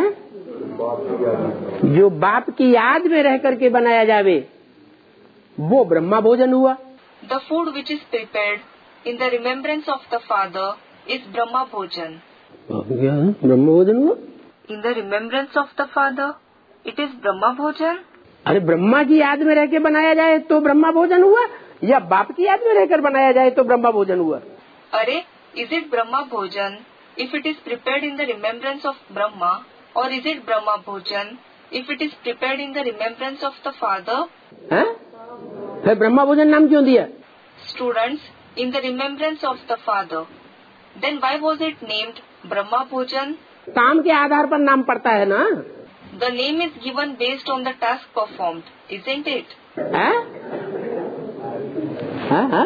जो बाप की याद में रह करके बनाया जावे वो ब्रह्मा भोजन हुआ। The food which is prepared in the remembrance of the Father is Brahma Bhojan. क्या ब्रह्मा भोजन हुआ? In the remembrance of the Father, it is Brahma Bhojan. अरे ब्रह्मा की याद में रह के बनाया जाए तो ब्रह्मा भोजन हुआ या बाप की याद में रहकर बनाया जाए तो ब्रह्मा भोजन हुआ? अरे, is it Brahma Bhojan if it is prepared in the remembrance of Brahma, or is it Brahma Bhojan if it is prepared in the remembrance of the Father? हैं? फिर ब्रह्मा भोजन नाम क्यों दिया? Students, in the remembrance of the Father. Then why was it named Brahma Bhojan? काम के आधार पर नाम पड़ता है ना। The name is given based on the task performed, isn't it? हैं? हैं? हैं?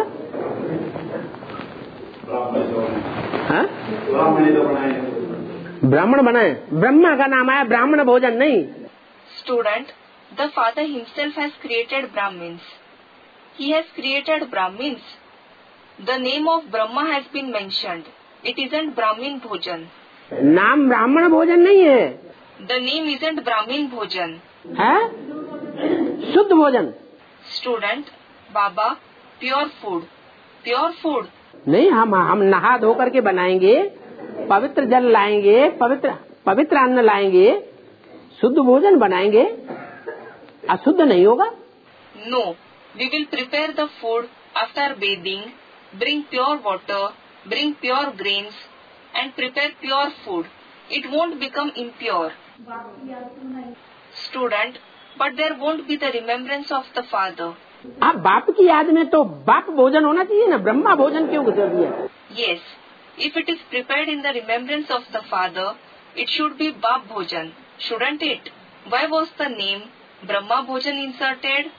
हैं? ब्राह्मण बनाए, ब्रह्मा का नाम आया, ब्राह्मण भोजन नहीं। Student, the Father himself has created Brahmins. He has created Brahmins. The name of Brahma has been mentioned. It isn't Brahmin Bhojan. नाम ब्राह्मण भोजन नहीं है। The name isn't Brahmin Bhojan. है शुद्ध भोजन। Student, Baba, pure food. Pure food. नहीं, हम नहा धो करके बनाएंगे, पवित्र जल लाएंगे, पवित्र अन्न लाएंगे, शुद्ध भोजन बनाएंगे, अशुद्ध नहीं होगा। No, we will prepare the food after bathing, bring pure water, bring pure grains, and prepare pure food. It won't become impure. Student, but there won't be the remembrance of the Father. आप बाप की याद में तो बाप भोजन होना चाहिए ना, ब्रह्मा भोजन क्यों कर दिया? Yes, if it is prepared in the remembrance of the Father, it should be Bap Bhojan, shouldn't it? Why was the name Brahma Bhojan inserted?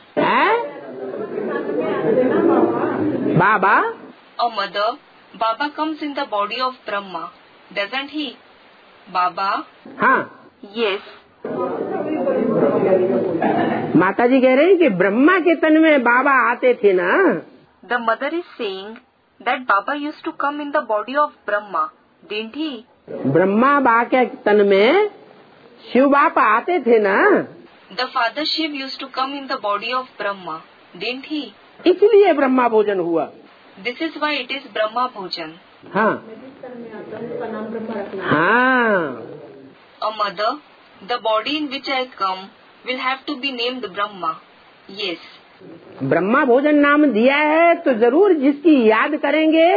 Baba? A mother, Baba comes in the body of Brahma, doesn't he? Baba? हाँ। Yes. माता जी कह रहे हैं कि ब्रह्मा के तन में बाबा आते थे ना। The mother is saying that Baba used to come in the body of Brahma, didn't he? Brahma बा के तन में शिव बाप आते थे ना। The Father Shiv used to come in the body of Brahma, didn't he? इसलिए ब्रह्मा भोजन हुआ। This is why it is Brahma Bhojan. हाँ हाँ। A mother, the body in which I come will have to be named Brahma. Yes. Brahma भोजन नाम दिया है तो जरूर जिसकी याद करेंगे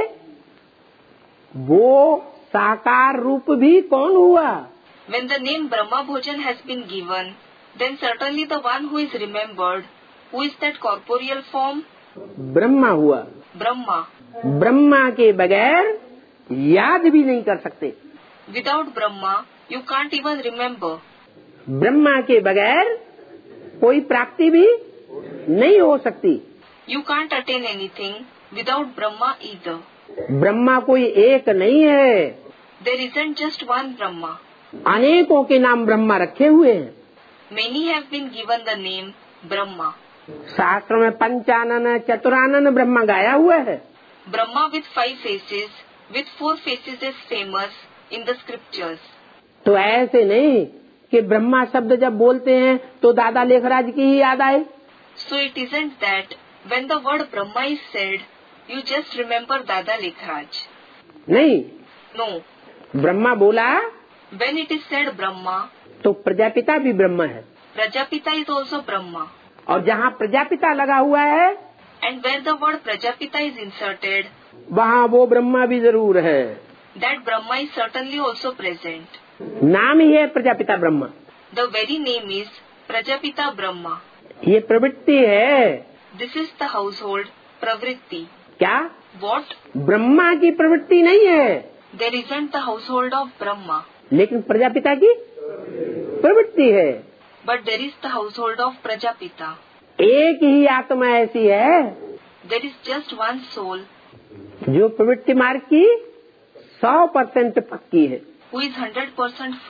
वो साकार रूप भी कौन हुआ? When the name Brahma Bhojan has been given, then certainly the one who is remembered, who is that corporeal form? Brahma हुआ। Brahma. ब्रह्मा के बगैर याद भी नहीं कर सकते। Without Brahma, you can't even remember. Brahma के बगैर कोई प्राप्ति भी नहीं हो सकती। You can't attain anything without Brahma either. Brahma कोई एक नहीं है। There isn't just one Brahma. अनेकों के नाम ब्रह्मा रखे हुए हैं। Many have been given the name Brahma. शास्त्र में पंचानन चतुरानन ब्रह्मा गाया हुआ है। Brahma with 5 faces, with 4 faces is famous in the scriptures. तो ऐसे नहीं कि ब्रह्मा शब्द जब बोलते हैं तो दादा लेखराज की ही याद आए। So it isn't that when the word Brahma is said, you just remember Dada Lekhraj. नहीं। No. ब्रह्मा बोला When it is said Brahma, तो प्रजापिता भी ब्रह्मा है। Prajapita is also Brahma. और जहाँ प्रजापिता लगा हुआ है And where the word Prajapita is inserted, वहाँ वो ब्रह्मा भी जरूर है। that Brahma is certainly also present. नाम ही है Prajapita Brahma. The very name is Prajapita Brahma. ये प्रवृत्ति है। This is the household Pravritti. क्या? What? ब्रह्मा की प्रवृत्ति नहीं है, There isn't the household of Brahma, लेकिन प्रजापिता की प्रवृत्ति है। but there is the household of Prajapita. एक ही आत्मा ऐसी है There is just one soul जो प्रवृत्ति मार्ग की 100% पक्की है। who is 100% firm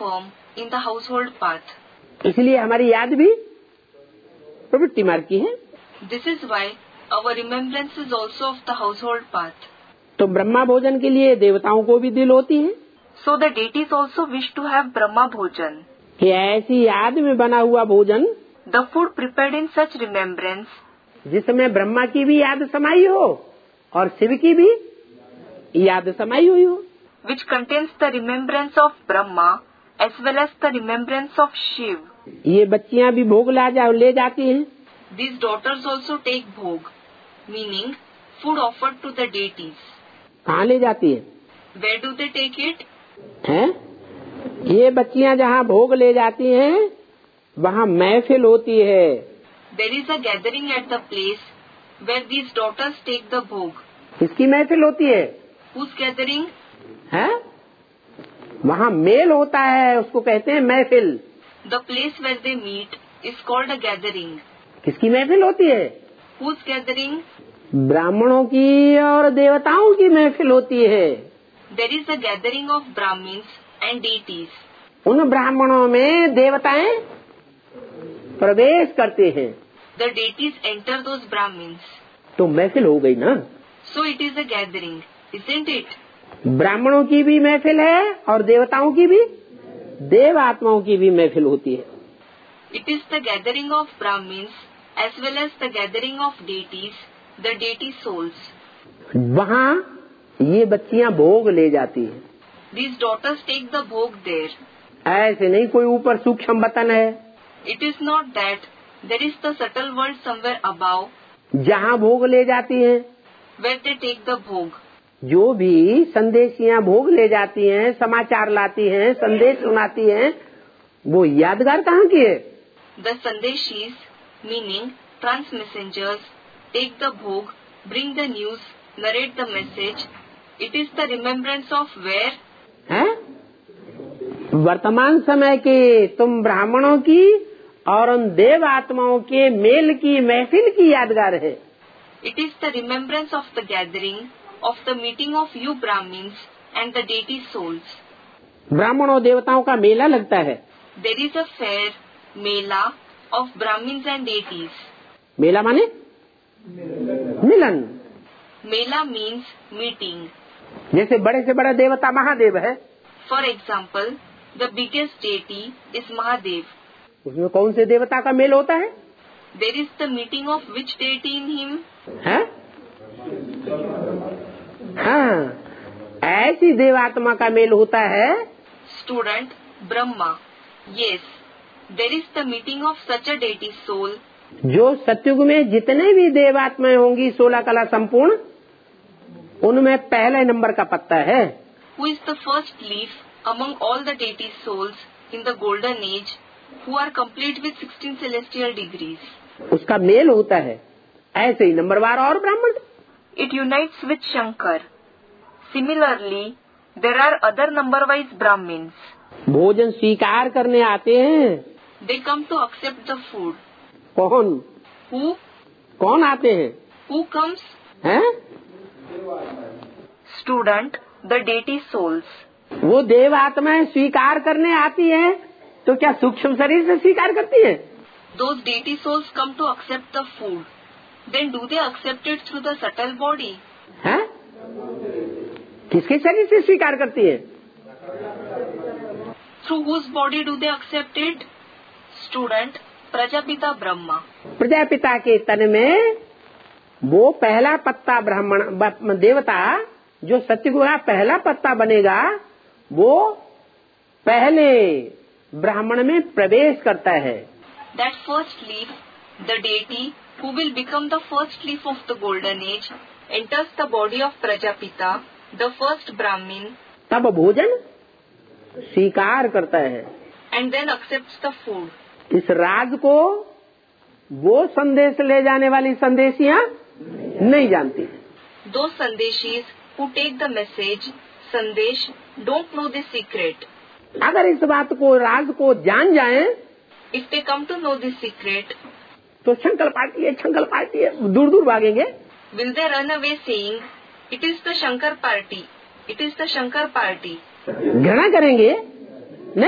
in the household path. इसलिए हमारी याद भी प्रवृत्ति मार्ग की है। This is why our remembrance is also of the household path. तो ब्रह्मा भोजन के लिए देवताओं को भी दिल होती है So the deities also wish to have Brahma Bhojan. कि ऐसी याद में बना हुआ भोजन The food prepared in such remembrance, जिसमें ब्रह्मा की भी याद समाई हो और शिव की भी याद समाई हुई हो। which contains the remembrance of Brahma as well as the remembrance of Shiv. ये बच्चियां भी भोग ले जाती हैं। These daughters also take bhog, meaning food offered to the deities. कहाँ ले जाती है? Where do they take it? हैं? ये बच्चियां जहाँ भोग ले जाती हैं वहाँ महफिल होती है। There is a gathering at the place where these daughters take the bhog. किसकी महफिल होती है? Whose gathering? हैं? वहाँ मेल होता है, उसको कहते हैं महफिल। The place where they meet is called a gathering. किसकी महफिल होती है? Whose gathering? ब्राह्मणों की और देवताओं की महफिल होती है। There is a gathering of Brahmins and deities. उन ब्राह्मणों में देवताएं प्रवेश करते हैं। The deities enter those Brahmins. तो महफिल हो गई ना। So it is a gathering, isn't it? ब्राह्मणों की भी महफिल है और देवताओं की भी, देव आत्माओं की भी महफिल होती है। It is the gathering of Brahmins as well as the gathering of deities, the deity souls. वहाँ ये बच्चियां भोग ले जाती हैं। These daughters take the bhog there. ऐसे नहीं कोई ऊपर सूक्ष्म वतन है It is not that there is the subtle world somewhere above जहाँ भोग ले जाती हैं। where they take the bhog. जो भी संदेशियां भोग ले जाती हैं, समाचार लाती हैं, संदेश सुनाती हैं, वो यादगार कहाँ की है? The sandeshis, meaning trans-messengers, take the bhog, bring the news, narrate the message. It is the remembrance of where? हैं? वर्तमान समय के तुम ब्राह्मणों की और उन देव आत्माओं के मेल की महफिल की यादगार है। It is the remembrance of the gathering, of the meeting of you Brahmins and the deity souls. ब्राह्मण और देवताओं का मेला लगता है। There is a fair, mela, of Brahmins and deities. मेला माने मिलन। Mela means meeting. जैसे बड़े से बड़ा देवता महादेव है, For example, the biggest deity is Mahadev. उसमें कौन से देवता का मेल होता है? There is the meeting of which deity in him? है? हाँ, ऐसी देवात्मा का मेल होता है। Student, Brahma. Yes, there is the meeting of such a deity soul. जो सतयुग में जितने भी देवात्माएं होंगी 16 कला संपूर्ण, उनमें पहले नंबर का पत्ता है। Who is the first leaf among all the deity souls in the golden age who are complete with 16 celestial degrees? उसका मेल होता है। ऐसे ही नंबरवार और ब्राह्मण। It unites with Shankar. Similarly, there are other number-wise Brahmins. भोजन स्वीकार करने आते हैं। They come to accept the food. कौन? Who? कौन आते हैं? Who comes? हैं? Student, the deity souls. वो देव आत्माएं स्वीकार करने आती हैं, तो क्या सूक्ष्म शरीर से स्वीकार करती हैं? Those deity souls come to accept the food. Then do they accept it through the subtle body? हैं? किसके शरीर से स्वीकार करती है? Through whose body do they accept it? Student, Prajapita Brahma. Prajapita के तन में वो पहला पत्ता ब्राह्मण देवता जो सत्ययुग का पहला पत्ता बनेगा, वो पहले ब्राह्मण में प्रवेश करता है। That first leaf, the deity who will become the first leaf of the golden age, enters the body of Prajapita, the first Brahmin, तब भोजन स्वीकार करता है। and then accepts the food. इस राज को वो संदेश ले जाने वाली संदेशियां नहीं जानती। Those sandeshis who take the message, sandesh, don't know this secret. अगर इस बात को राज को जान जाएं, If they come to know this secret, तो शंकर पार्टी है, दूर दूर भागेंगे। will they run away saying, it is the Shankar party, it is the Shankar party? घृणा करेंगे नहीं,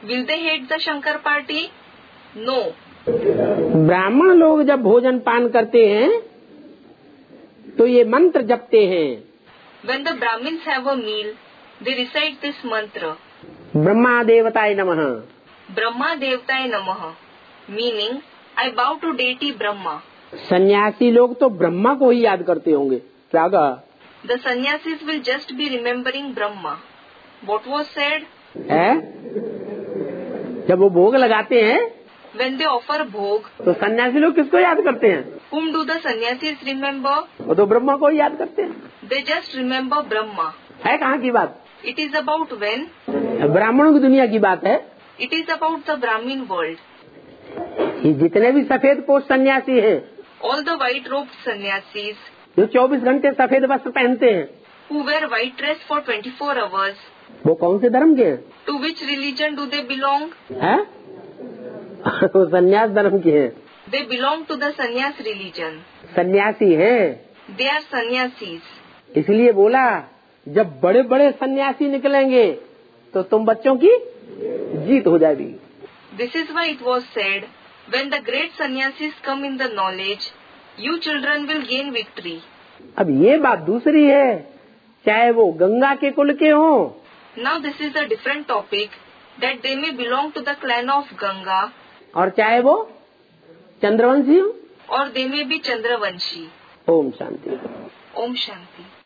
Will they hate the Shankar party? No. ब्राह्मण लोग जब भोजन पान करते हैं तो ये मंत्र जपते हैं। When the Brahmins have a meal, they recite this mantra. Brahma देवताय नमः। Brahma Devtaye Namaha. Meaning, I bow to deity Brahma. सन्यासी लोग तो ब्रह्मा को ही याद करते होंगे। क्या कहा? The sannyasis will just be remembering Brahma. What was said? है? जब वो भोग लगाते हैं When they offer bhog, तो सन्यासी लोग किसको याद करते हैं? whom do the sannyasis remember? वो तो ब्रह्मा को ही याद करते हैं। They just remember Brahma. है कहाँ की बात? It is about when? ब्राह्मणों की दुनिया की बात है। It is about the Brahmin world. ये जितने भी सफेद पोष सन्यासी हैं All the white-robed sannyasis जो 24 घंटे सफेद वस्त्र पहनते हैं, who wear white dress for 24 hours, वो कौन से धर्म के हैं? to which religion do they belong? हैं? वो सन्यास धर्म के हैं। They belong to the sannyas religion. सन्यासी हैं। They are sannyasis. इसलिए बोला जब बड़े बड़े सन्यासी निकलेंगे तो तुम बच्चों की जीत हो जाएगी। This is why it was said, when the great sannyasis come in the knowledge, you children will gain victory. अब ये बात दूसरी है, चाहे वो गंगा के कुल के हों Now this is a different topic, that they may belong to the clan of Ganga, और चाहे वो चंद्रवंशी हो। or they may be Chandravanshi. Om Shanti. Om Shanti.